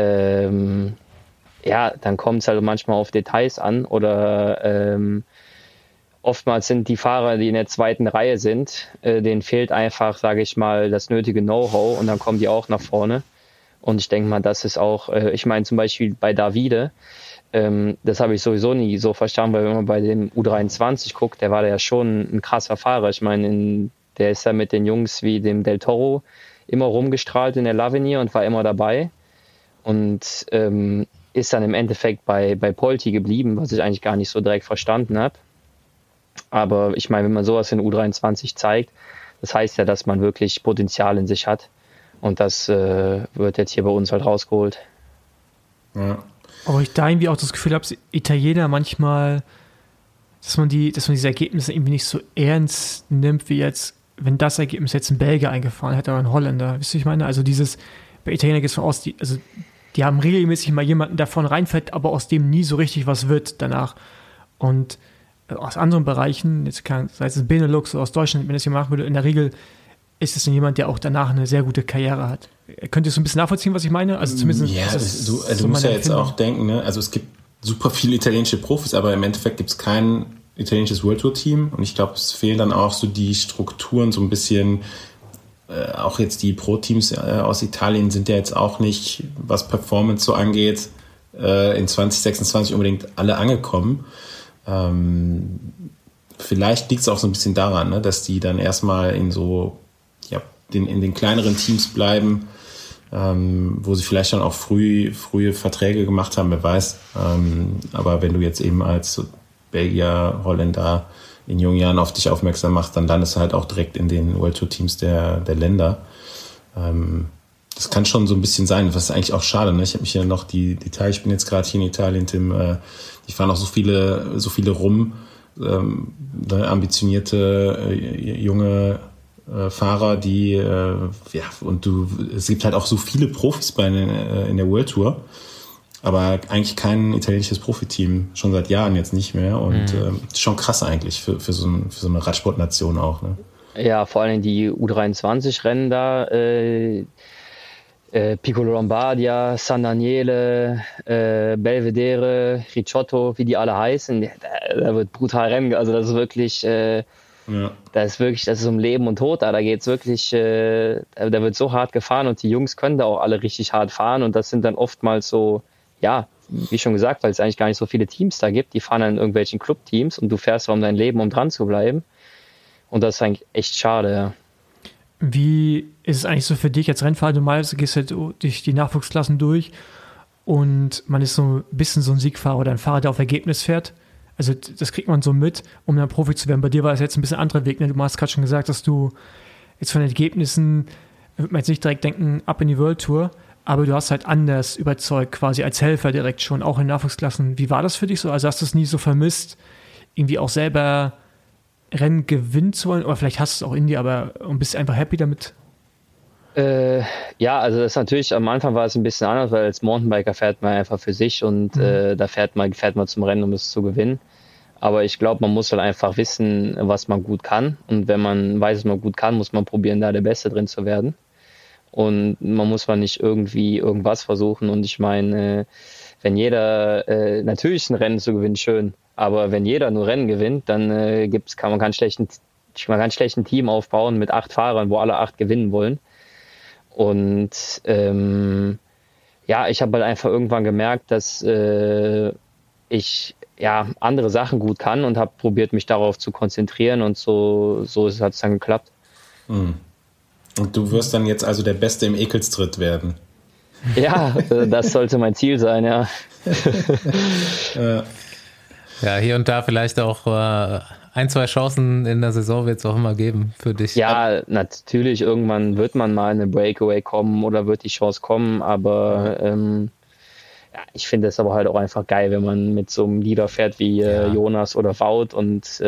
dann kommt es halt manchmal auf Details an oder oftmals sind die Fahrer, die in der zweiten Reihe sind, denen fehlt einfach, sage ich mal, das nötige Know-how und dann kommen die auch nach vorne. Und ich denke mal, das ist auch, ich meine zum Beispiel bei Davide, das habe ich sowieso nie so verstanden, weil wenn man bei dem U23 guckt, der war ja schon ein krasser Fahrer. Ich meine, der ist ja mit den Jungs wie dem Del Toro immer rumgestrahlt in der Lavinier und war immer dabei. Und ist dann im Endeffekt bei Polti geblieben, was ich eigentlich gar nicht so direkt verstanden habe. Aber ich meine, wenn man sowas in U23 zeigt, das heißt ja, dass man wirklich Potenzial in sich hat. Und das wird jetzt hier bei uns halt rausgeholt. Ja. Aber ich da irgendwie auch das Gefühl habe, Italiener manchmal, dass man diese Ergebnisse irgendwie nicht so ernst nimmt, wie jetzt, wenn das Ergebnis jetzt ein Belgier eingefahren hätte oder ein Holländer. Wisst ihr, ich meine? Also bei Italienern geht es von aus, die haben regelmäßig mal jemanden, der vorne reinfällt, aber aus dem nie so richtig was wird danach. Und aus anderen Bereichen, jetzt sei es Benelux oder aus Deutschland, wenn das jemand machen würde, in der Regel ist es jemand, der auch danach eine sehr gute Karriere hat. Könnt ihr so ein bisschen nachvollziehen, was ich meine? Also zumindest du musst ja jetzt auch denken, ne? Also es gibt super viele italienische Profis, aber im Endeffekt gibt es kein italienisches World Tour Team und ich glaube, es fehlen dann auch so die Strukturen so ein bisschen. Auch jetzt die Pro-Teams aus Italien sind ja jetzt auch nicht, was Performance so angeht, in 2026 unbedingt alle angekommen. Vielleicht liegt es auch so ein bisschen daran, ne, dass die dann erstmal in den kleineren Teams bleiben, wo sie vielleicht dann auch frühe Verträge gemacht haben, wer weiß. Aber wenn du jetzt eben als Belgier, Holländer in jungen Jahren auf dich aufmerksam machst, dann landest du halt auch direkt in den World Tour Teams der Länder. Das kann schon so ein bisschen sein, was ist eigentlich auch schade. Ne? Ich habe mich ja noch die Details, ich bin jetzt gerade hier in Italien, Tim, ich fahren auch so viele rum, ambitionierte junge Fahrer, die es gibt halt auch so viele Profis in der World Tour, aber eigentlich kein italienisches Profiteam, schon seit Jahren jetzt nicht mehr und schon krass eigentlich für so eine Radsportnation auch. Ne? Ja, vor allem die U23-Rennen da, Piccolo Lombardia, San Daniele, Belvedere, Ricciotto, wie die alle heißen, da wird brutal Rennen, also das ist wirklich, das ist um Leben und Tod da geht's wirklich, da wird so hart gefahren und die Jungs können da auch alle richtig hart fahren und das sind dann oftmals so, wie schon gesagt, weil es eigentlich gar nicht so viele Teams da gibt, die fahren dann in irgendwelchen Clubteams und du fährst um dein Leben, um dran zu bleiben. Und das ist eigentlich echt schade, ja. Wie ist es eigentlich so für dich als Rennfahrer? Du gehst halt durch die Nachwuchsklassen durch und man ist so ein bisschen so ein Siegfahrer oder ein Fahrer, der auf Ergebnis fährt. Also das kriegt man so mit, um dann Profi zu werden. Bei dir war es jetzt ein bisschen ein anderer Weg. Ne? Du hast gerade schon gesagt, dass du jetzt von den Ergebnissen, würde man jetzt nicht direkt denken, ab in die World Tour, aber du hast halt anders überzeugt, quasi als Helfer direkt schon, auch in Nachwuchsklassen. Wie war das für dich so? Also hast du es nie so vermisst, irgendwie auch selber Rennen gewinnen zu wollen? Oder vielleicht hast du es auch in dir, aber und bist einfach happy damit? Ja, also das ist natürlich, am Anfang war es ein bisschen anders, weil als Mountainbiker fährt man einfach für sich und da fährt man zum Rennen, um es zu gewinnen. Aber ich glaube, man muss halt einfach wissen, was man gut kann. Und wenn man weiß, was man gut kann, muss man probieren, da der Beste drin zu werden. Und man muss nicht irgendwie irgendwas versuchen. Und ich meine, wenn jeder, natürlich ein Rennen zu gewinnen, schön. Aber wenn jeder nur Rennen gewinnt, dann kann man ganz schlecht ein Team aufbauen mit 8 Fahrern, wo alle 8 gewinnen wollen. Und ja, ich habe halt einfach irgendwann gemerkt, dass ich andere Sachen gut kann und habe probiert, mich darauf zu konzentrieren und so hat es dann geklappt. Und du wirst dann jetzt also der Beste im Ekelstritt werden? Ja, das sollte mein Ziel sein, ja. Ja, hier und da vielleicht auch 1-2 Chancen in der Saison wird es auch immer geben für dich. Ja, natürlich, irgendwann wird man mal in eine Breakaway kommen oder wird die Chance kommen, aber ich finde es aber halt auch einfach geil, wenn man mit so einem Leader fährt wie Jonas oder Wout und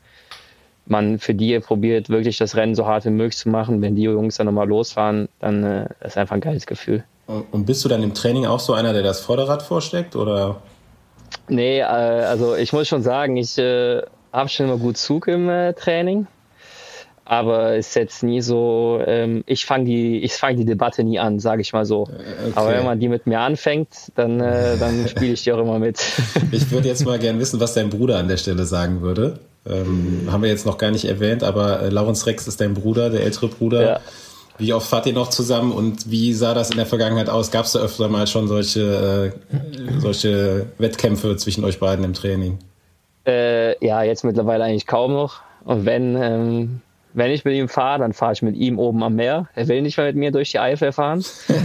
man für die probiert, wirklich das Rennen so hart wie möglich zu machen. Wenn die Jungs dann nochmal losfahren, dann ist einfach ein geiles Gefühl. Und bist du dann im Training auch so einer, der das Vorderrad vorsteckt, oder? Nee, also ich muss schon sagen, ich habe schon immer gut Zug im Training, aber ist jetzt nie so, ich fang die Debatte nie an, sage ich mal so. Okay. Aber wenn man die mit mir anfängt, dann spiele ich die auch immer mit. Ich würde jetzt mal gerne wissen, was dein Bruder an der Stelle sagen würde. Haben wir jetzt noch gar nicht erwähnt, aber Laurens Rex ist dein Bruder, der ältere Bruder. Ja. Wie oft fahrt ihr noch zusammen und wie sah das in der Vergangenheit aus? Gab es da öfter mal schon solche Wettkämpfe zwischen euch beiden im Training? Ja, jetzt mittlerweile eigentlich kaum noch. Und wenn ich mit ihm fahre, dann fahre ich mit ihm oben am Meer. Er will nicht mehr mit mir durch die Eifel fahren.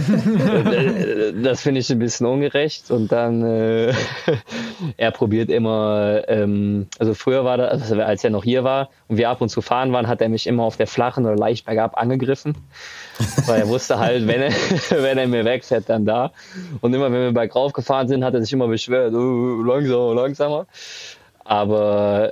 Das finde ich ein bisschen ungerecht. Und dann, er probiert immer, also früher war das, also als er noch hier war und wir ab und zu fahren waren, hat er mich immer auf der flachen oder leicht bergab angegriffen. Weil er wusste halt, wenn er mir wegfährt, dann da. Und immer, wenn wir bergauf gefahren sind, hat er sich immer beschwert, langsamer. Aber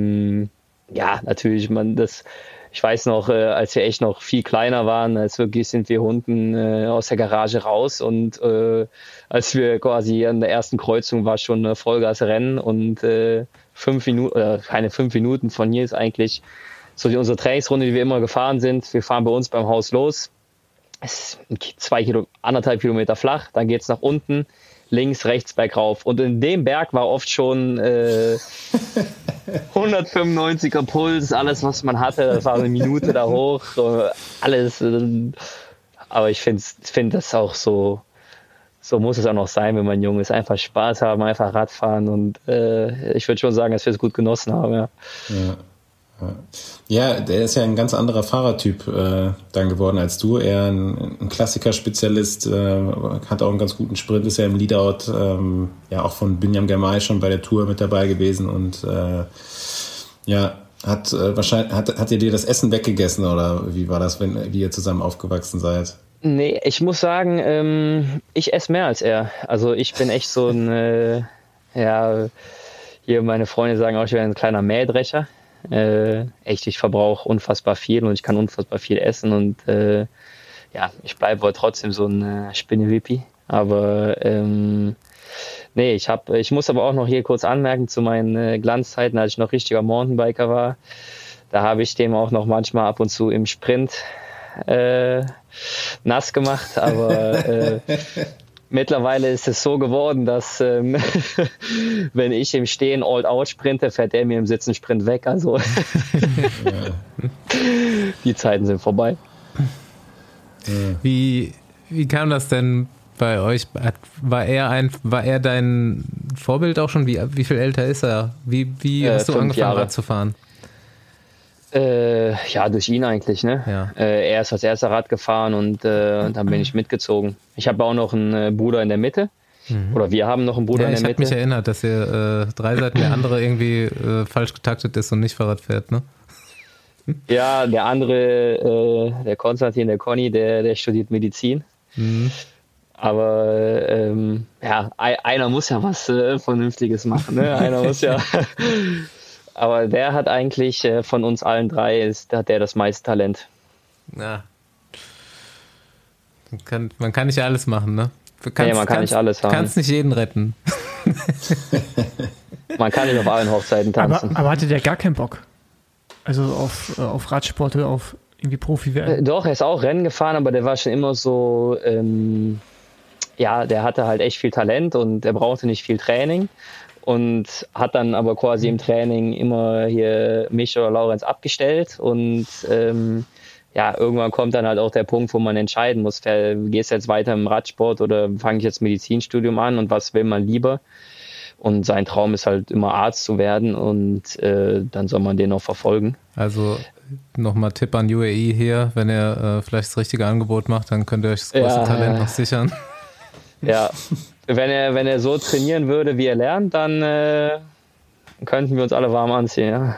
ja, natürlich, ich weiß noch, als wir echt noch viel kleiner waren, sind wir unten aus der Garage raus und als wir quasi an der ersten Kreuzung war schon Vollgasrennen und 5 Minuten, oder keine 5 Minuten von hier ist eigentlich so unsere Trainingsrunde, die wir immer gefahren sind. Wir fahren bei uns beim Haus los. Es ist 1,5 Kilometer flach, dann geht's nach unten, links, rechts, bergauf. Und in dem Berg war oft schon 195er Puls, alles, was man hatte. Das war eine Minute da hoch, alles. Aber ich finde das auch so muss es auch noch sein, wenn man jung ist. Einfach Spaß haben, einfach Radfahren. Und ich würde schon sagen, dass wir es gut genossen haben. Ja. Ja, der ist ja ein ganz anderer Fahrertyp dann geworden als du. Er ein Klassiker-Spezialist, hat auch einen ganz guten Sprint, ist ja im Leadout ja auch von Binyam Girmay schon bei der Tour mit dabei gewesen und hat ihr dir das Essen weggegessen oder wie war das, wie ihr zusammen aufgewachsen seid? Nee, ich muss sagen, ich esse mehr als er. Also ich bin echt so ein, hier meine Freunde sagen auch, ich wäre ein kleiner Mähdrescher. Echt, ich verbrauche unfassbar viel und ich kann unfassbar viel essen und ich bleibe wohl trotzdem so ein Spinnewippi. Aber nee, ich muss aber auch noch hier kurz anmerken zu meinen Glanzzeiten, als ich noch richtiger Mountainbiker war. Da habe ich dem auch noch manchmal ab und zu im Sprint nass gemacht, aber mittlerweile ist es so geworden, dass wenn ich im Stehen All-Out sprinte, fährt er mir im Sitzen Sprint weg. Also die Zeiten sind vorbei. Wie kam das denn bei euch? War er dein Vorbild auch schon? Wie viel älter ist er? Wie hast du angefangen, Rad zu fahren? Ja, durch ihn eigentlich, ne? Ja. Er ist als erster Rad gefahren und dann bin ich mitgezogen. Ich habe auch noch einen Bruder in der Mitte. Oder wir haben noch einen Bruder in der Mitte. Ich habe mich erinnert, dass ihr 3 seid und der andere irgendwie falsch getaktet ist und nicht Fahrrad fährt, ne? Ja, der andere, der Konstantin, der Conny, der studiert Medizin. Aber ja, einer muss ja was Vernünftiges machen, ne? Einer muss ja... Aber der hat eigentlich von uns allen 3 hat der das meiste Talent. Ja. Man kann nicht alles machen, ne? Man kann nicht alles haben. Du kannst nicht jeden retten. Man kann nicht auf allen Hochzeiten tanzen. Aber hatte der gar keinen Bock? Also auf Radsport oder auf irgendwie Profi werden? Doch, er ist auch Rennen gefahren, aber der war schon immer so, ja, der hatte halt echt viel Talent und er brauchte nicht viel Training. Und hat dann aber quasi im Training immer hier mich oder Laurenz abgestellt. Und ja, irgendwann kommt dann halt auch der Punkt, wo man entscheiden muss, gehst du jetzt weiter im Radsport oder fange ich jetzt Medizinstudium an und was will man lieber? Und sein Traum ist halt immer Arzt zu werden und dann soll man den auch verfolgen. Also nochmal Tipp an UAE hier, wenn er vielleicht das richtige Angebot macht, dann könnt ihr euch das größte Talent noch sichern. Ja, wenn er so trainieren würde, wie er lernt, dann könnten wir uns alle warm anziehen. Ja.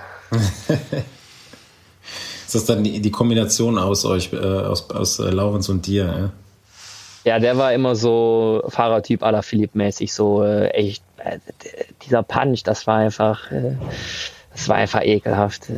Ist das dann die Kombination aus euch, aus Laurenz und dir? Ja, der war immer so Fahrertyp à la Philipp-mäßig, so echt, dieser Punch, das war einfach ekelhaft.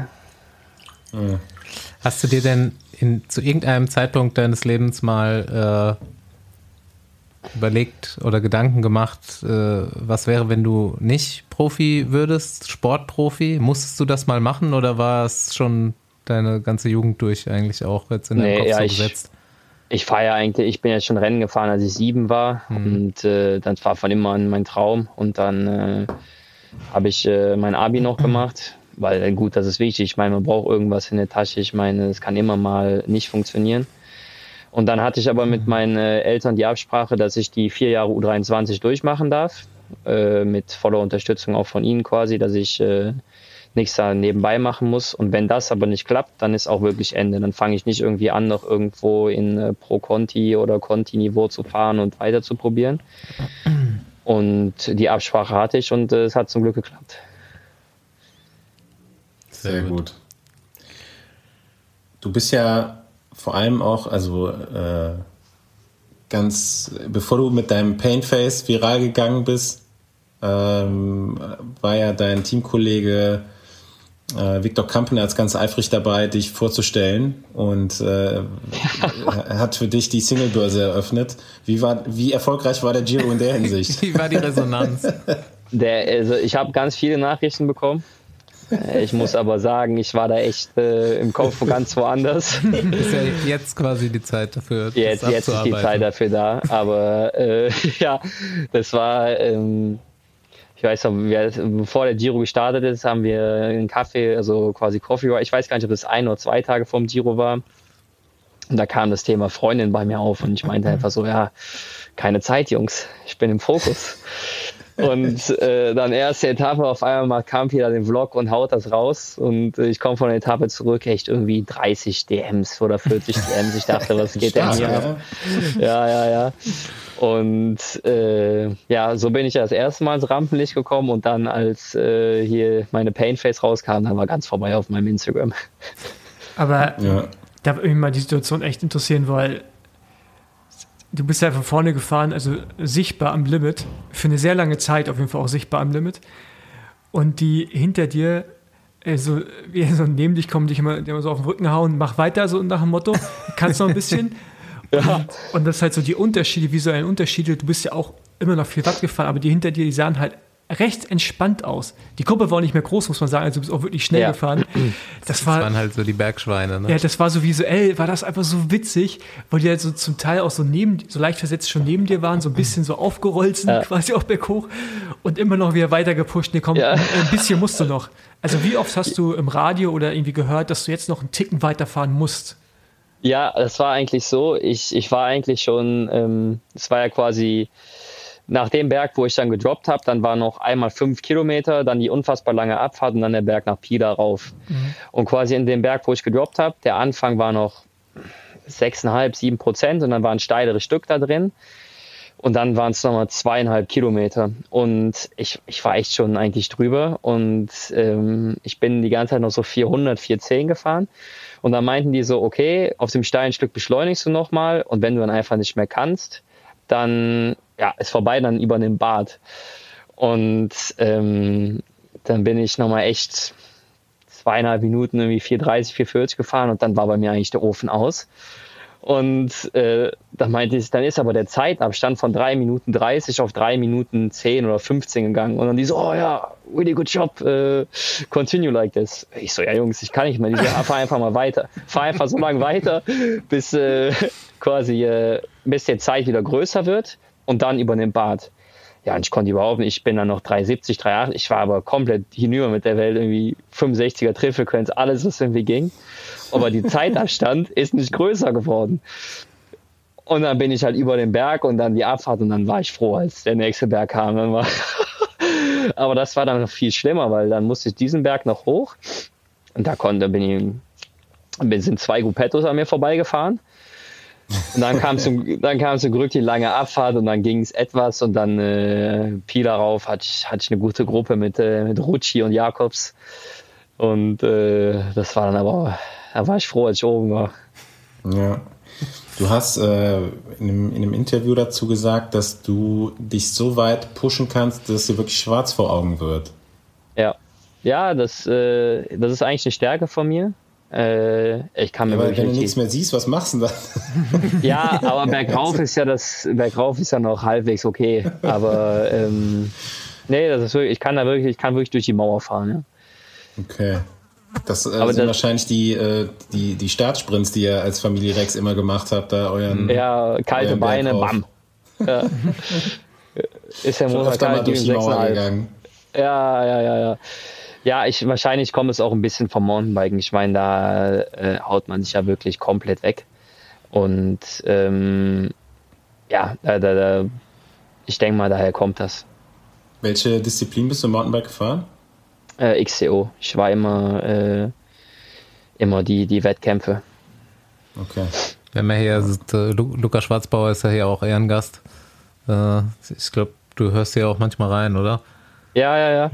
Hast du dir denn zu irgendeinem Zeitpunkt deines Lebens mal überlegt oder Gedanken gemacht, was wäre, wenn du nicht Profi würdest, Sportprofi? Musstest du das mal machen oder war es schon deine ganze Jugend durch eigentlich auch jetzt in deinem Kopf so gesetzt? Ich fahre ja eigentlich, ich bin jetzt schon Rennen gefahren, als ich 7 war und dann war von immer an mein Traum und dann habe ich mein Abi noch gemacht, weil gut, das ist wichtig, ich meine, man braucht irgendwas in der Tasche, ich meine, es kann immer mal nicht funktionieren. Und dann hatte ich aber mit meinen Eltern die Absprache, dass ich die 4 Jahre U23 durchmachen darf, mit voller Unterstützung auch von ihnen quasi, dass ich nichts da nebenbei machen muss. Und wenn das aber nicht klappt, dann ist auch wirklich Ende. Dann fange ich nicht irgendwie an, noch irgendwo in Pro-Conti oder Conti-Niveau zu fahren und weiter zu probieren. Und die Absprache hatte ich und es hat zum Glück geklappt. Sehr gut. Du bist ja vor allem auch, also ganz, bevor du mit deinem Painface viral gegangen bist, war ja dein Teamkollege Viktor Kampener als ganz eifrig dabei, dich vorzustellen und hat für dich die Singlebörse eröffnet. Wie erfolgreich war der Giro in der Hinsicht? Wie war die Resonanz? Also ich habe ganz viele Nachrichten bekommen. Ich muss aber sagen, ich war da echt im Kopf ganz woanders. Ist ja jetzt quasi die Zeit dafür. Jetzt ist die Zeit dafür da. Aber ja, das war, ich weiß noch, bevor der Giro gestartet ist, haben wir einen Kaffee, also quasi Coffee. Ich weiß gar nicht, ob das 1 oder 2 Tage vorm Giro war. Und da kam das Thema Freundin bei mir auf und ich meinte einfach so, ja, keine Zeit, Jungs, ich bin im Fokus. Und dann erste Etappe, auf einmal macht Campi da den Vlog und haut das raus. Und ich komme von der Etappe zurück, echt irgendwie 30 DMs oder 40 DMs. Ich dachte, was geht denn hier ab? Ja. Und ja, so bin ich ja das erste Mal ins Rampenlicht gekommen. Und dann, als hier meine Painface rauskam, dann war ganz vorbei auf meinem Instagram. Aber da würde mich mal die Situation echt interessieren, weil du bist ja von vorne gefahren, also sichtbar am Limit, für eine sehr lange Zeit auf jeden Fall auch sichtbar am Limit. Und die hinter dir, so neben dich kommen, dich immer so auf den Rücken hauen, mach weiter, so nach dem Motto, kannst noch ein bisschen. Ja. Und das ist halt so die Unterschiede, visuellen Unterschiede. Du bist ja auch immer noch viel Watt gefahren, aber die hinter dir, die sahen halt recht entspannt aus. Die Gruppe war auch nicht mehr groß, muss man sagen, also du bist auch wirklich schnell gefahren. Das waren halt so die Bergschweine, ne? Ja, das war so visuell, war das einfach so witzig, weil die halt so zum Teil auch so leicht versetzt schon neben dir waren, so ein bisschen so aufgerollt sind, quasi auch berghoch und immer noch wieder weiter gepusht. Nee, komm, ein bisschen musst du noch. Also wie oft hast du im Radio oder irgendwie gehört, dass du jetzt noch einen Ticken weiterfahren musst? Ja, das war eigentlich so. Ich war eigentlich schon, es war ja quasi nach dem Berg, wo ich dann gedroppt habe, dann war noch einmal 5 Kilometer, dann die unfassbar lange Abfahrt und dann der Berg nach Pila rauf. Und quasi in dem Berg, wo ich gedroppt habe, der Anfang war noch 6,5, 7% und dann war ein steileres Stück da drin. Und dann waren es nochmal 2,5 Kilometer. Und ich war echt schon eigentlich drüber. Und ich bin die ganze Zeit noch so 400, 410 gefahren. Und dann meinten die so, okay, auf dem steilen Stück beschleunigst du nochmal. Und wenn du dann einfach nicht mehr kannst, dann ja, ist vorbei, dann übernimm Bad. Und dann bin ich nochmal echt 2,5 Minuten, irgendwie 4,30, 4,40 gefahren. Und dann war bei mir eigentlich der Ofen aus. Und dann meinte ich, dann ist aber der Zeitabstand von 3 Minuten 30 auf 3 Minuten 10 oder 15 gegangen. Und dann die so, oh ja, really good job, continue like this. Ich so, ja Jungs, ich kann nicht mehr. Die so, fahr einfach mal weiter. Fahr einfach so lange weiter, bis bis die Zeit wieder größer wird und dann übernimmt Bad. Ja, und ich konnte überhaupt nicht. Ich bin dann noch 3,70, 3,8. Ich war aber komplett hinüber mit der Welt. Irgendwie 65er Trittfrequenz, alles, was irgendwie ging. Aber die Zeitabstand ist nicht größer geworden. Und dann bin ich halt über den Berg und dann die Abfahrt und dann war ich froh, als der nächste Berg kam. Dann war aber das war dann noch viel schlimmer, weil dann musste ich diesen Berg noch hoch und sind 2 Gruppettos an mir vorbeigefahren. Und dann kam zum Glück die lange Abfahrt und dann ging es etwas und dann Pila rauf hatte ich eine gute Gruppe mit Rucci und Jakobs und das war dann aber, da war ich froh, als ich oben war. Ja. Du hast in einem Interview dazu gesagt, dass du dich so weit pushen kannst, dass dir wirklich schwarz vor Augen wird. Ja, das ist eigentlich eine Stärke von mir. Ich kann mir aber wenn du nichts mehr siehst, was machst du dann? Ja, aber bergauf ist ja noch halbwegs okay. Aber nee, das ist wirklich, ich kann wirklich durch die Mauer fahren. Ja. Okay. Das sind wahrscheinlich die Startsprints, die ihr als Familie Rex immer gemacht habt, da ja, kalte Beine, bam. Ja. Ist ja öfter mal durch die Mauer gegangen. Ja. Ja, wahrscheinlich kommt es auch ein bisschen vom Mountainbiken. Ich meine, da haut man sich ja wirklich komplett weg. Und ja, ich denke mal, daher kommt das. Welche Disziplin bist du im Mountainbike gefahren? XCO. Ich war immer die Wettkämpfe. Okay. Wenn man hier, Lukas Schwarzbauer ist ja hier auch Ehrengast. Ich glaube, du hörst hier auch manchmal rein, oder? Ja.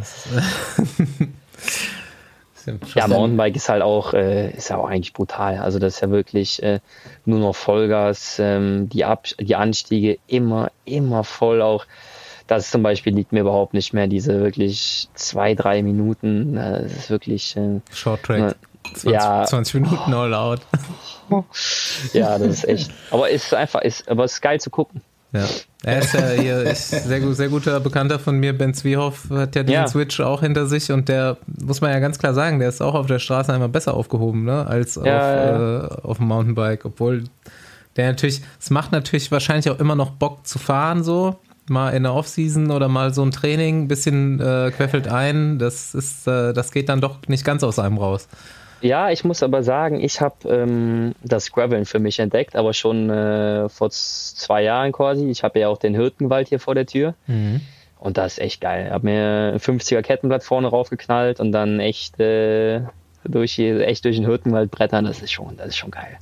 Ja, Mountainbike ist halt auch, ist ja auch eigentlich brutal. Also das ist ja wirklich nur noch Vollgas, die Anstiege immer voll auch. Das zum Beispiel liegt mir überhaupt nicht mehr, diese wirklich 2-3 Minuten. Das ist wirklich Short Track. 20 Minuten all out. Ja, das ist echt. Aber es ist geil zu gucken. Ja, er ist ja hier sehr guter Bekannter von mir, Ben Zwiehoff, hat ja diesen Switch auch hinter sich und der, muss man ja ganz klar sagen, der ist auch auf der Straße einmal besser aufgehoben, ne, als auf dem Mountainbike, obwohl der natürlich, es macht natürlich wahrscheinlich auch immer noch Bock zu fahren, so, mal in der Offseason oder mal so ein Training, ein bisschen queffelt ein, das geht dann doch nicht ganz aus einem raus. Ja, ich muss aber sagen, ich habe das Graveln für mich entdeckt, aber schon vor 2 Jahren quasi. Ich habe ja auch den Hürtenwald hier vor der Tür und das ist echt geil. Ich habe mir ein 50er Kettenblatt vorne raufgeknallt und dann echt durch den Hürtenwald brettern, das ist schon geil.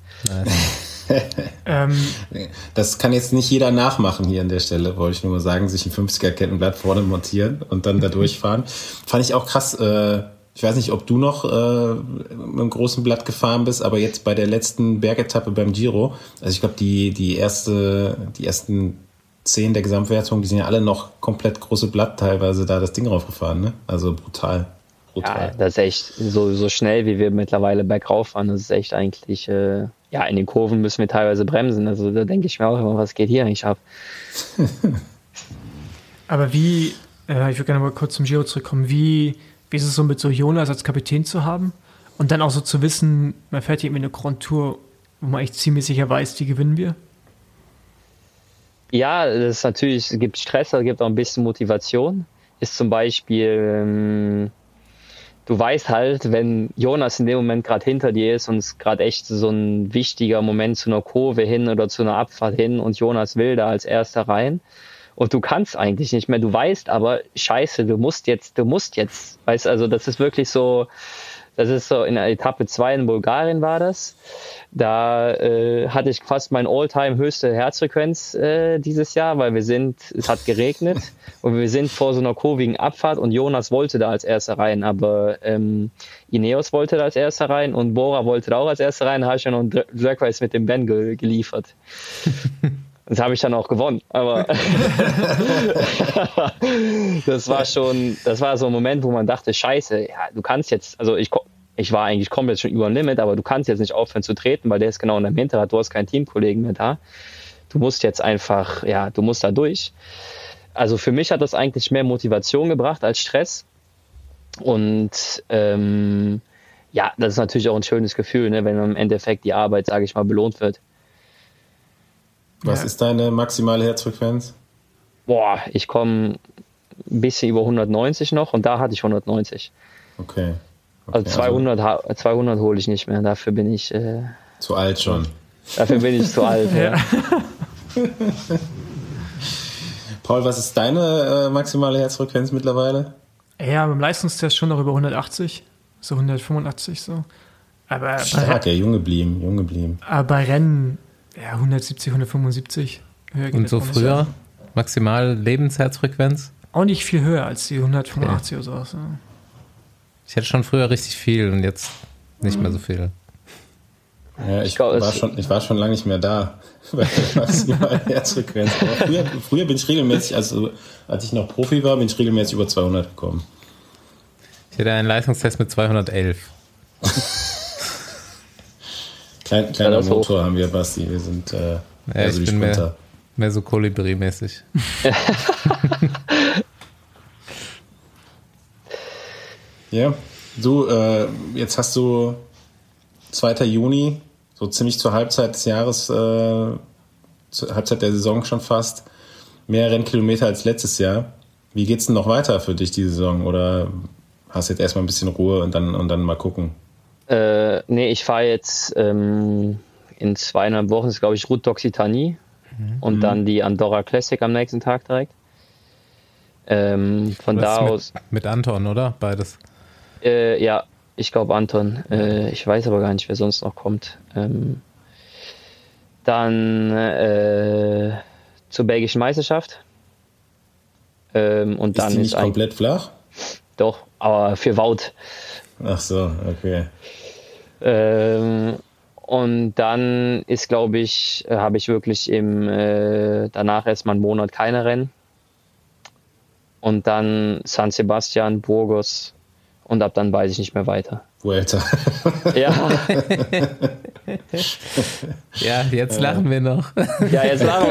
Das kann jetzt nicht jeder nachmachen hier an der Stelle, wollte ich nur mal sagen, sich ein 50er Kettenblatt vorne montieren und dann da durchfahren. Fand ich auch krass. Ich weiß nicht, ob du noch mit einem großen Blatt gefahren bist, aber jetzt bei der letzten Bergetappe beim Giro, also ich glaube, die ersten 10 der Gesamtwertung, die sind ja alle noch komplett große Blatt teilweise da das Ding raufgefahren, ne? Also brutal. Ja, das ist echt so schnell, wie wir mittlerweile bergauf fahren, das ist echt eigentlich, in den Kurven müssen wir teilweise bremsen, also da denke ich mir auch immer, was geht hier eigentlich ab? Aber ich würde gerne mal kurz zum Giro zurückkommen, wie ist es so mit so Jonas als Kapitän zu haben und dann auch so zu wissen, man fährt hier irgendwie eine Grand Tour, wo man echt ziemlich sicher weiß, die gewinnen wir? Ja, das ist natürlich, es gibt Stress, es gibt auch ein bisschen Motivation. Ist zum Beispiel du weißt halt, wenn Jonas in dem Moment gerade hinter dir ist und es gerade echt so ein wichtiger Moment zu einer Kurve hin oder zu einer Abfahrt hin und Jonas will da als erster rein und du kannst eigentlich nicht mehr, du weißt aber, scheiße, du musst jetzt, weißt, also das ist wirklich so, das ist so in der Etappe 2 in Bulgarien war das. Da hatte ich fast meine All-Time höchste Herzfrequenz dieses Jahr, weil es hat geregnet und wir sind vor so einer kurvigen Abfahrt und Jonas wollte da als erster rein, aber Ineos wollte da als erster rein und Bora wollte da auch als erster rein, da habe ich ja noch einen Drag Race mit dem Ben geliefert. Das habe ich dann auch gewonnen, aber das war so ein Moment, wo man dachte, scheiße, ja, du kannst jetzt, also ich war eigentlich komplett schon über dem Limit, aber du kannst jetzt nicht aufhören zu treten, weil der ist genau in deinem Hinterrad, du hast keinen Teamkollegen mehr da. Du musst jetzt einfach, ja, du musst da durch. Also für mich hat das eigentlich mehr Motivation gebracht als Stress. Und ja, das ist natürlich auch ein schönes Gefühl, ne, wenn im Endeffekt die Arbeit, sage ich mal, belohnt wird. Was ist deine maximale Herzfrequenz? Boah, ich komme ein bisschen über 190 noch und da hatte ich 190. Okay. Also 200 hole ich nicht mehr, dafür bin ich... zu alt schon. Dafür bin ich zu alt, ja. Paul, was ist deine maximale Herzfrequenz mittlerweile? Ja, beim Leistungstest schon noch über 180, so 185 so. Aber stark, jung geblieben. Aber bei Rennen, ja, 170, 175. Und so früher? Maximal Lebensherzfrequenz? Auch nicht viel höher als die 185 oder sowas. Ja. Ich hatte schon früher richtig viel und jetzt nicht mehr so viel. Ja, ich war schon lange nicht mehr da bei der maximalen Herzfrequenz. Aber früher bin ich regelmäßig, also als ich noch Profi war, bin ich regelmäßig über 200 gekommen. Ich hatte einen Leistungstest mit 211. Kleiner Motor haben wir, Basti. Wir sind ich bin mehr so Kolibri-mäßig. Ja, du, jetzt hast du 2. Juni, so ziemlich zur Halbzeit des Jahres, zur Halbzeit der Saison schon fast, mehr Rennkilometer als letztes Jahr. Wie geht's denn noch weiter für dich die Saison? Oder hast du jetzt erstmal ein bisschen Ruhe und dann mal gucken? Nee, ich fahre jetzt in 2,5 Wochen, ist glaube ich Route d'Occitanie und dann die Andorra Classic am nächsten Tag direkt. Von da aus... Mit Anton, oder? Beides? Ja, ich glaube Anton. Ich weiß aber gar nicht, wer sonst noch kommt. Dann zur belgischen Meisterschaft. Und dann ist die nicht komplett flach? Doch, aber für Wout. Ach so, okay. Und dann ist, glaube ich, habe ich wirklich danach erstmal einen Monat keine Rennen. Und dann San Sebastian, Burgos und ab dann weiß ich nicht mehr weiter. Vuelta. Ja. Ja, jetzt lachen wir noch. Ja, jetzt lachen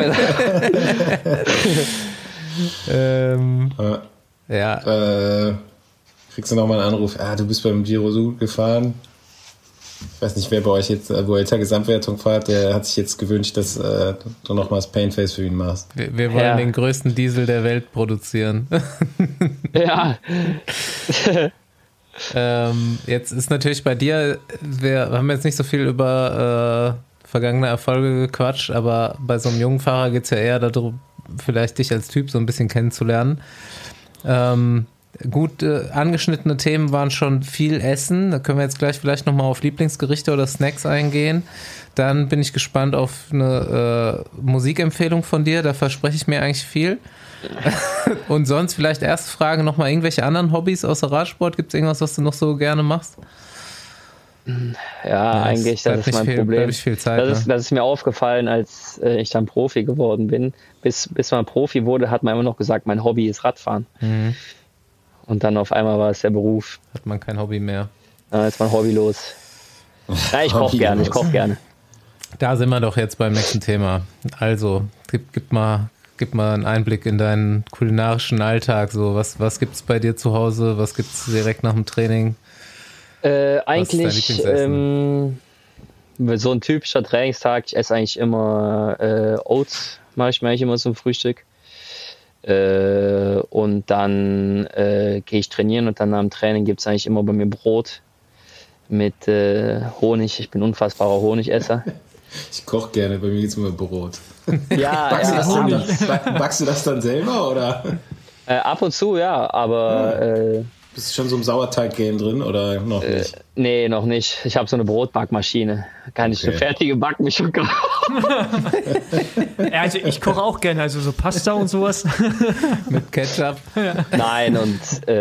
wir noch. Ja. Kriegst du nochmal einen Anruf? Du bist beim Giro so gut gefahren. Ich weiß nicht, wer bei euch jetzt Vuelta Gesamtwertung fährt, der hat sich jetzt gewünscht, dass du nochmals Painface für ihn machst. Wir wollen den größten Diesel der Welt produzieren. Ja. Jetzt ist natürlich bei dir, wir haben jetzt nicht so viel über vergangene Erfolge gequatscht, aber bei so einem jungen Fahrer geht es ja eher darum, vielleicht dich als Typ so ein bisschen kennenzulernen. Gut, angeschnittene Themen waren schon viel Essen. Da können wir jetzt gleich vielleicht nochmal auf Lieblingsgerichte oder Snacks eingehen. Dann bin ich gespannt auf eine Musikempfehlung von dir. Da verspreche ich mir eigentlich viel. Und sonst vielleicht erste Frage nochmal irgendwelche anderen Hobbys außer Radsport? Gibt es irgendwas, was du noch so gerne machst? Ja, eigentlich, das ist mein Problem. Viel Zeit, das ist mir aufgefallen, als ich dann Profi geworden bin. Bis man Profi wurde, hat man immer noch gesagt, mein Hobby ist Radfahren. Mhm. Und dann auf einmal war es der Beruf. Hat man kein Hobby mehr. Dann ist man hobbylos. Ja, ich koche gerne. Da sind wir doch jetzt beim nächsten Thema. Also, gib mal einen Einblick in deinen kulinarischen Alltag. So, was gibt es bei dir zu Hause? Was gibt es direkt nach dem Training? Eigentlich so ein typischer Trainingstag. Ich esse eigentlich immer Oats, mache ich mir eigentlich immer zum Frühstück. Und dann gehe ich trainieren und dann nach dem Training gibt es eigentlich immer bei mir Brot mit Honig. Ich bin unfassbarer Honigesser. Ich koche gerne, bei mir gibt es immer Brot. Ja, Backst du das dann selber, oder? Ab und zu, ja, aber... Bist du schon so im Sauerteig-Game drin, oder noch nicht? Nee, noch nicht. Ich habe so eine Brotbackmaschine. Kann ich eine fertige Backmischung kaufen? Ja, also ich koche auch gerne, also so Pasta und sowas. Mit Ketchup. Nein, und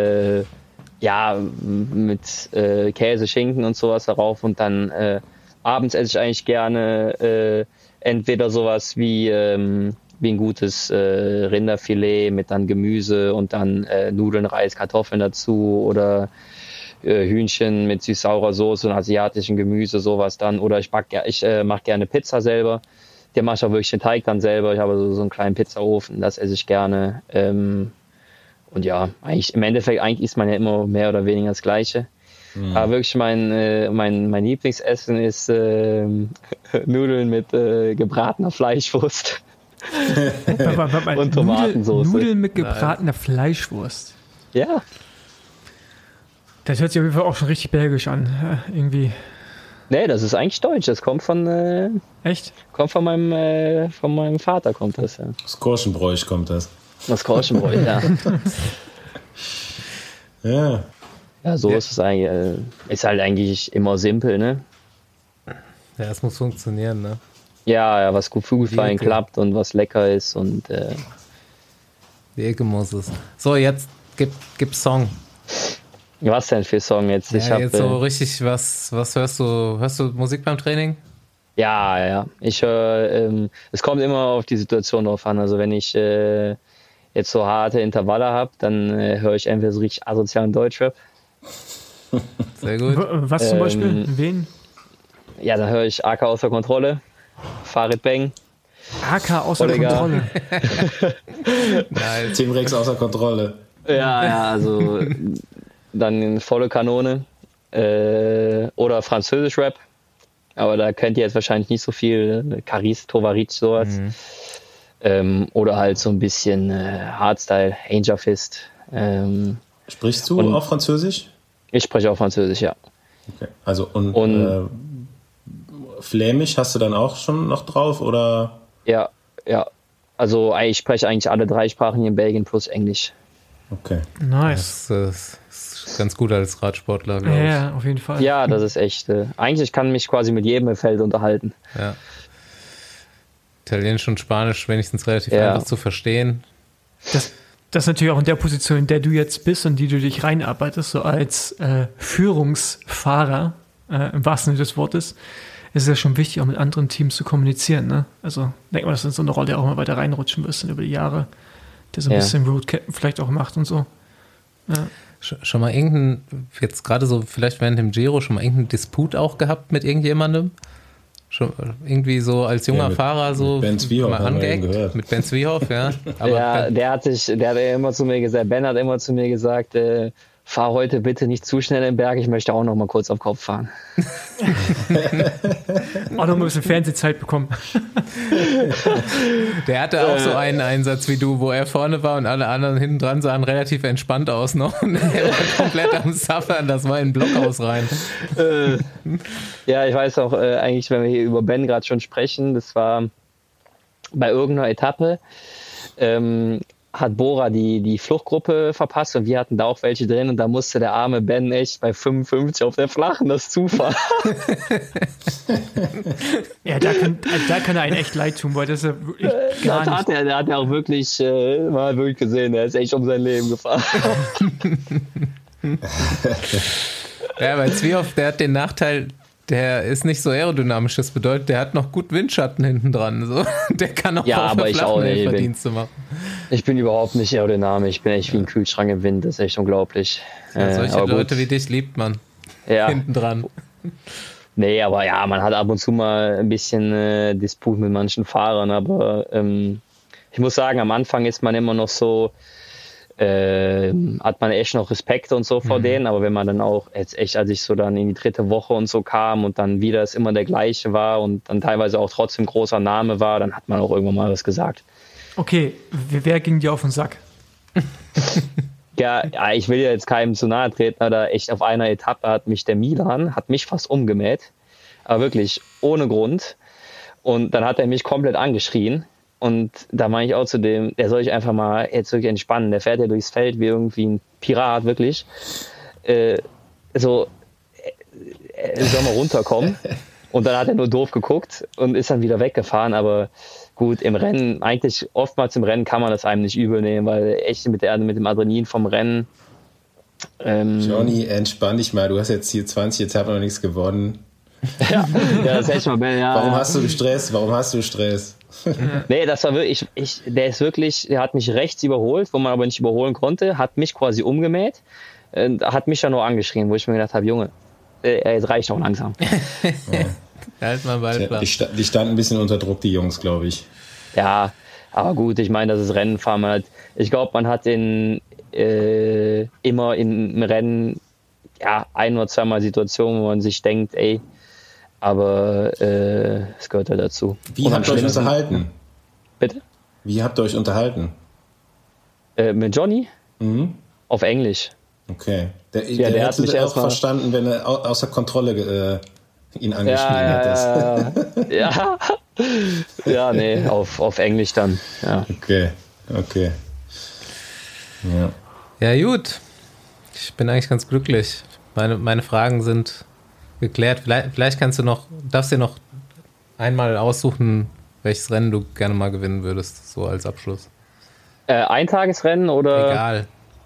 mit Käse, Schinken und sowas darauf. Und dann abends esse ich eigentlich gerne entweder sowas wie ein gutes Rinderfilet mit dann Gemüse und dann Nudeln, Reis, Kartoffeln dazu oder Hühnchen mit süß-saurer Soße und asiatischen Gemüse, sowas dann. Oder ich mache gerne Pizza selber. Der mache ich auch wirklich den Teig dann selber. Ich habe so einen kleinen Pizzaofen, das esse ich gerne. Und ja, eigentlich im Endeffekt isst man ja immer mehr oder weniger das Gleiche. Mhm. Aber wirklich mein Lieblingsessen ist Nudeln mit gebratener Fleischwurst. Und Tomatensauce. Nudeln mit gebratener Fleischwurst. Ja. Das hört sich auf jeden Fall auch schon richtig belgisch an, irgendwie. Nee, das ist eigentlich deutsch. Das kommt von... Echt? Kommt von meinem Vater, kommt das, ja. Aus Korschenbräuch kommt das. Aus Korschenbräuch, ja. Ja. Ja, so ist es eigentlich. Ist halt eigentlich immer simpel, ne? Ja, es muss funktionieren, ne? Ja, was gut für einen klappt und was lecker ist und die Ecke muss es. So, jetzt gib Song. Was denn für Song jetzt? Ja, jetzt so richtig, was hörst du? Hörst du Musik beim Training? Ja. Ich höre, es kommt immer auf die Situation drauf an. Also wenn ich jetzt so harte Intervalle habe, dann höre ich entweder so richtig asozialen Deutschrap. Sehr gut. Was zum Beispiel? Wen? Ja, dann höre ich AK außer Kontrolle, Farid Bang. AK außer Kontrolle. Nein. Team Rex außer Kontrolle. Ja, also dann volle Kanone. Oder Französisch-Rap. Aber da kennt ihr jetzt wahrscheinlich nicht so viel. Caris, Tovaric, sowas. Mhm. Oder halt so ein bisschen Hardstyle, Angel Fist. Sprichst du auch Französisch? Ich spreche auch Französisch, ja. Okay. Also und Flämisch hast du dann auch schon noch drauf, oder? Ja. Also ich spreche eigentlich alle 3 Sprachen hier in Belgien plus Englisch. Okay. Nice. Das ist ganz gut als Radsportler, glaube ich. Ja, auf jeden Fall. Ja, das ist echt. Eigentlich kann mich quasi mit jedem im Feld unterhalten. Ja. Italienisch und Spanisch wenigstens relativ einfach zu verstehen. Das ist natürlich auch in der Position, in der du jetzt bist und die du dich reinarbeitest, so als Führungsfahrer, im wahrsten Sinne des Wortes, ist es ja schon wichtig, auch mit anderen Teams zu kommunizieren. Ne? Also denk mal, dass du in so eine Rolle auch mal weiter reinrutschen wirst über die Jahre, der so ein bisschen Roadcappen vielleicht auch macht und so. Ja. Schon mal jetzt gerade so vielleicht während dem Giro, schon mal irgendeinen Disput auch gehabt mit irgendjemandem? Schon irgendwie so als junger Fahrer so mit Ben Zwiehoff mal angeeckt? Mit Ben Zwiehoff, ja. Aber ja, der hat immer zu mir gesagt, Ben hat immer zu mir gesagt, fahr heute bitte nicht zu schnell im Berg, ich möchte auch noch mal kurz auf Kopf fahren. Auch noch mal ein bisschen Fernsehzeit bekommen. Der hatte auch so einen Einsatz wie du, wo er vorne war und alle anderen hinten dran sahen relativ entspannt aus noch. Und er war komplett am Suffern, das war in ein Blockhaus rein. Ja, ich weiß auch eigentlich, wenn wir hier über Ben gerade schon sprechen, das war bei irgendeiner Etappe, hat Bora die Fluchtgruppe verpasst und wir hatten da auch welche drin und da musste der arme Ben echt bei 55 auf der Flachen das zufahren. Ja, da kann er einen echt leid tun, weil das ist ja wirklich gar nicht. Der hat ja auch wirklich, mal wirklich gesehen, der ist echt um sein Leben gefahren. Ja, weil Zwiehoff, der hat den Nachteil, der ist nicht so aerodynamisch. Das bedeutet, der hat noch gut Windschatten hinten dran. So. Der kann auch auf der Flachen Verdienste machen. Ich bin überhaupt nicht aerodynamisch. Ich bin echt wie ein Kühlschrank im Wind. Das ist echt unglaublich. Ja, solche Leute wie dich liebt man. Ja. Hinten dran. Nee, aber ja, man hat ab und zu mal ein bisschen Disput mit manchen Fahrern. Aber ich muss sagen, am Anfang ist man immer noch so, hat man echt noch Respekt und so vor denen, aber wenn man dann auch jetzt echt, als ich so dann in die 3. Woche und so kam und dann wieder es immer der gleiche war und dann teilweise auch trotzdem großer Name war, dann hat man auch irgendwann mal was gesagt. Okay, wer ging dir auf den Sack? Ja, ich will ja jetzt keinem zu nahe treten, aber echt auf einer Etappe hat mich der Milan fast umgemäht. Aber wirklich ohne Grund. Und dann hat er mich komplett angeschrien. Und da meine ich auch zu dem, der soll sich einfach mal jetzt wirklich entspannen. Der fährt ja durchs Feld wie irgendwie ein Pirat, wirklich. Soll mal runterkommen. Und dann hat er nur doof geguckt und ist dann wieder weggefahren. Aber gut, im Rennen, eigentlich oftmals im Rennen kann man das einem nicht übel nehmen, weil echt mit dem Adrenalin vom Rennen. Johnny, entspann dich mal. Du hast jetzt hier 20 Etappen noch nichts gewonnen. Ja, das hätte ich mal. Ja, Warum hast du Stress? Nee, das war wirklich, der hat mich rechts überholt, wo man aber nicht überholen konnte, hat mich quasi umgemäht, hat mich dann nur angeschrien, wo ich mir gedacht habe, Junge, jetzt reicht doch langsam. Halt mal bald klar. Die standen ein bisschen unter Druck, die Jungs, glaube ich. Ja, aber gut, ich meine, das ist Rennenfahren. Ich glaube, man hat immer im Rennen ein oder zweimal Situationen, wo man sich denkt, aber es gehört halt dazu. Wie habt ihr euch unterhalten? Bitte? Wie habt ihr euch unterhalten? Mit Johnny? Mhm. Auf Englisch. Okay. Der der hat hätte mich auch verstanden, wenn er außer Kontrolle ihn angeschrieben hättest. Ja, nee, auf Englisch dann. Ja. Okay. Ja, gut. Ich bin eigentlich ganz glücklich. Meine Fragen sind geklärt. Vielleicht darfst du dir noch einmal aussuchen, welches Rennen du gerne mal gewinnen würdest, so als Abschluss. Eintagesrennen oder? Egal.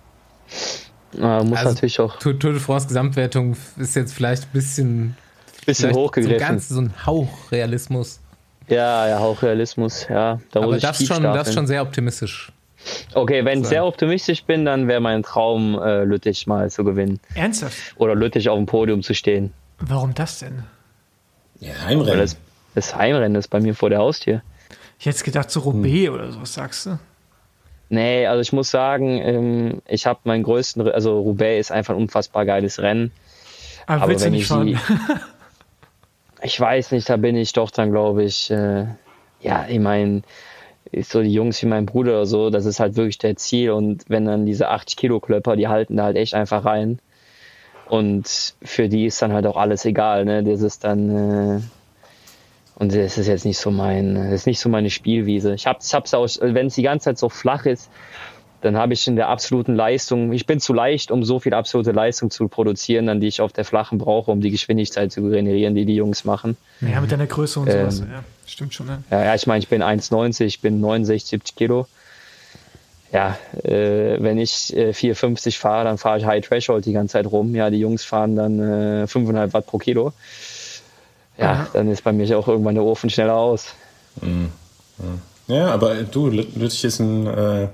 Muss natürlich auch. Tour de France Gesamtwertung ist jetzt vielleicht ein bisschen hochgegriffen. So ein Hauch Realismus. Ja, Hauch Realismus, ja. Aber das ist schon sehr optimistisch. Okay, wenn ich sehr optimistisch bin, dann wäre mein Traum, Lüttich mal zu gewinnen. Ernsthaft? Oder Lüttich auf dem Podium zu stehen. Warum das denn? Ja, Heimrennen. Weil das Heimrennen ist bei mir vor der Haustür. Ich hätte gedacht, so Roubaix oder so, was sagst du? Nee, also ich muss sagen, ich habe meinen größten, also Roubaix ist einfach ein unfassbar geiles Rennen. Aber willst du nicht fahren? Ich weiß nicht, da bin ich doch dann, glaube ich, ich meine, so die Jungs wie mein Bruder oder so, das ist halt wirklich der Ziel. Und wenn dann diese 80-Kilo-Klöpper, die halten da halt echt einfach rein. Und für die ist dann halt auch alles egal, ne? Das ist dann, und das ist jetzt nicht so meine Spielwiese. Ich hab's auch, wenn es die ganze Zeit so flach ist, dann habe ich in der absoluten Leistung, ich bin zu leicht, um so viel absolute Leistung zu produzieren, dann die ich auf der flachen brauche, um die Geschwindigkeit zu generieren, die Jungs machen. Ja, mit deiner Größe und sowas, ja, stimmt schon. Ne? Ja, ich meine, ich bin 1,90, ich bin 69, 70 Kilo. Ja, wenn ich 4,50 fahre, dann fahre ich High Threshold die ganze Zeit rum. Ja, die Jungs fahren dann 5,5 Watt pro Kilo. Ja, dann ist bei mir auch irgendwann der Ofen schneller aus. Ja, aber du, Lüttich ist für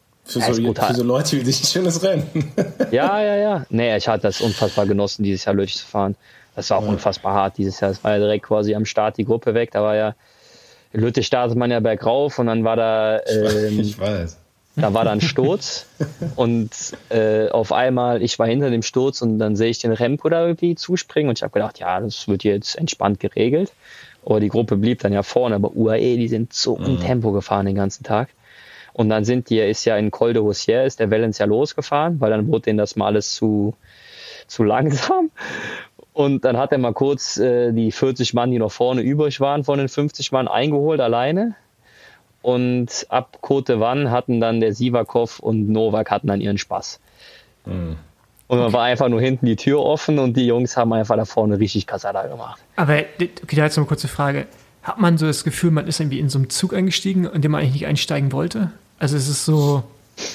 so Leute wie dich ein schönes Rennen. Ja. Nee, ich hatte das unfassbar genossen, dieses Jahr Lüttich zu fahren. Das war auch unfassbar hart dieses Jahr. Es war ja direkt quasi am Start die Gruppe weg. Da war ja, Lüttich startet man ja bergauf und dann war da... ich weiß. Da war dann Sturz und auf einmal, ich war hinter dem Sturz und dann sehe ich den Remco da irgendwie zuspringen und ich habe gedacht, ja, das wird jetzt entspannt geregelt. Aber die Gruppe blieb dann ja vorne, aber UAE, die sind so im Tempo gefahren den ganzen Tag. Und dann ist ja in Col de Rosière, ist der Wellens ja losgefahren, weil dann wurde denen das mal alles zu langsam. Und dann hat er mal kurz die 40 Mann, die noch vorne übrig waren, von den 50 Mann eingeholt alleine. Und ab Côte d'Vanne hatten dann der Sivakov und Novak hatten dann ihren Spaß. Und dann war einfach nur hinten die Tür offen und die Jungs haben einfach da vorne richtig Kasada gemacht. Aber okay, da jetzt noch eine kurze Frage. Hat man so das Gefühl, man ist irgendwie in so einem Zug eingestiegen, in dem man eigentlich nicht einsteigen wollte? Also es ist so,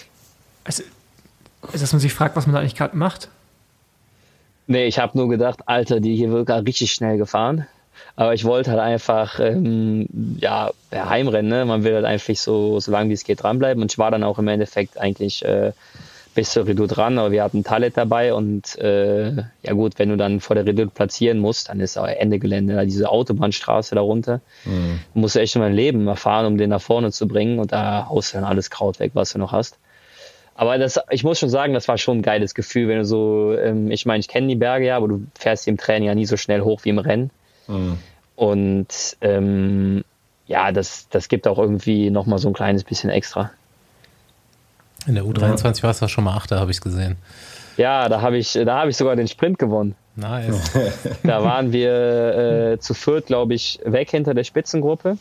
dass man sich fragt, was man da eigentlich gerade macht? Nee, ich habe nur gedacht, Alter, die hier wird gerade richtig schnell gefahren. Aber ich wollte halt einfach, Heimrennen, ne? Man will halt einfach so lange wie es geht dranbleiben. Und ich war dann auch im Endeffekt eigentlich bis zur Redoute dran, aber wir hatten Talet dabei und gut, wenn du dann vor der Redoute platzieren musst, dann ist auch Ende Gelände, da diese Autobahnstraße da runter. Du musst echt in mein Leben erfahren, um den nach vorne zu bringen und da haust du dann alles Kraut weg, was du noch hast. Aber ich muss schon sagen, das war schon ein geiles Gefühl, wenn du so, ich meine, ich kenne die Berge ja, aber du fährst im Training ja nie so schnell hoch wie im Rennen. Und ja, das gibt auch irgendwie nochmal so ein kleines bisschen extra. In der U23 warst du schon mal Achter, habe ich gesehen. Ja, da hab ich sogar den Sprint gewonnen. Nice. Da waren wir zu viert, glaube ich, weg hinter der Spitzengruppe.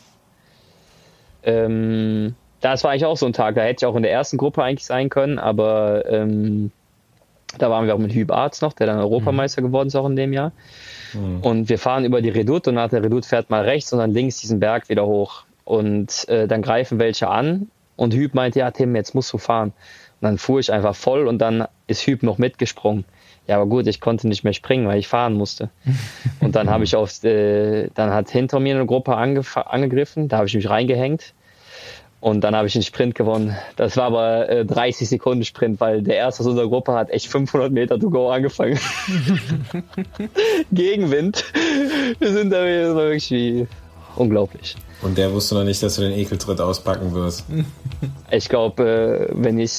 Das war eigentlich auch so ein Tag, da hätte ich auch in der ersten Gruppe eigentlich sein können, aber da waren wir auch mit Huub Arzt noch, der dann Europameister geworden ist auch in dem Jahr. Und wir fahren über die Redoute und nach der Redoute fährt mal rechts und dann links diesen Berg wieder hoch. Und dann greifen welche an und Huub meinte, ja Tim, jetzt musst du fahren. Und dann fuhr ich einfach voll und dann ist Huub noch mitgesprungen. Ja, aber gut, ich konnte nicht mehr springen, weil ich fahren musste. Und dann habe ich dann hat hinter mir eine Gruppe angegriffen, da habe ich mich reingehängt. Und dann habe ich den Sprint gewonnen. Das war aber 30 Sekunden Sprint, weil der erste aus unserer Gruppe hat echt 500 Meter to go angefangen. Gegenwind. Das war wirklich wie unglaublich. Und der wusste noch nicht, dass du den Ekeltritt auspacken wirst. Ich glaube, wenn es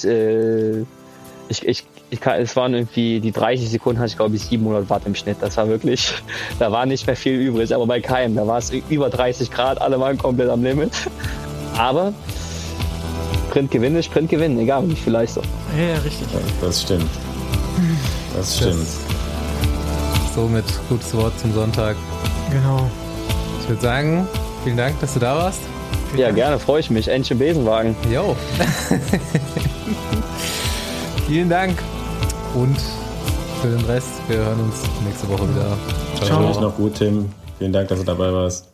waren irgendwie, die 30 Sekunden hatte ich glaube ich 700 Watt im Schnitt. Das war wirklich, da war nicht mehr viel übrig. Aber bei keinem, da war es über 30 Grad, alle waren komplett am Limit. Aber Sprint gewinnen, egal wie viel Leistung. Ja, richtig. Das stimmt. Das stimmt. Somit gutes Wort zum Sonntag. Genau. Ich würde sagen, vielen Dank, dass du da warst. Ja, gerne, freue ich mich. Endlich im Besenwagen. Jo. Vielen Dank. Und für den Rest, wir hören uns nächste Woche wieder. Ciao. Noch gut, Tim. Vielen Dank, dass du dabei warst.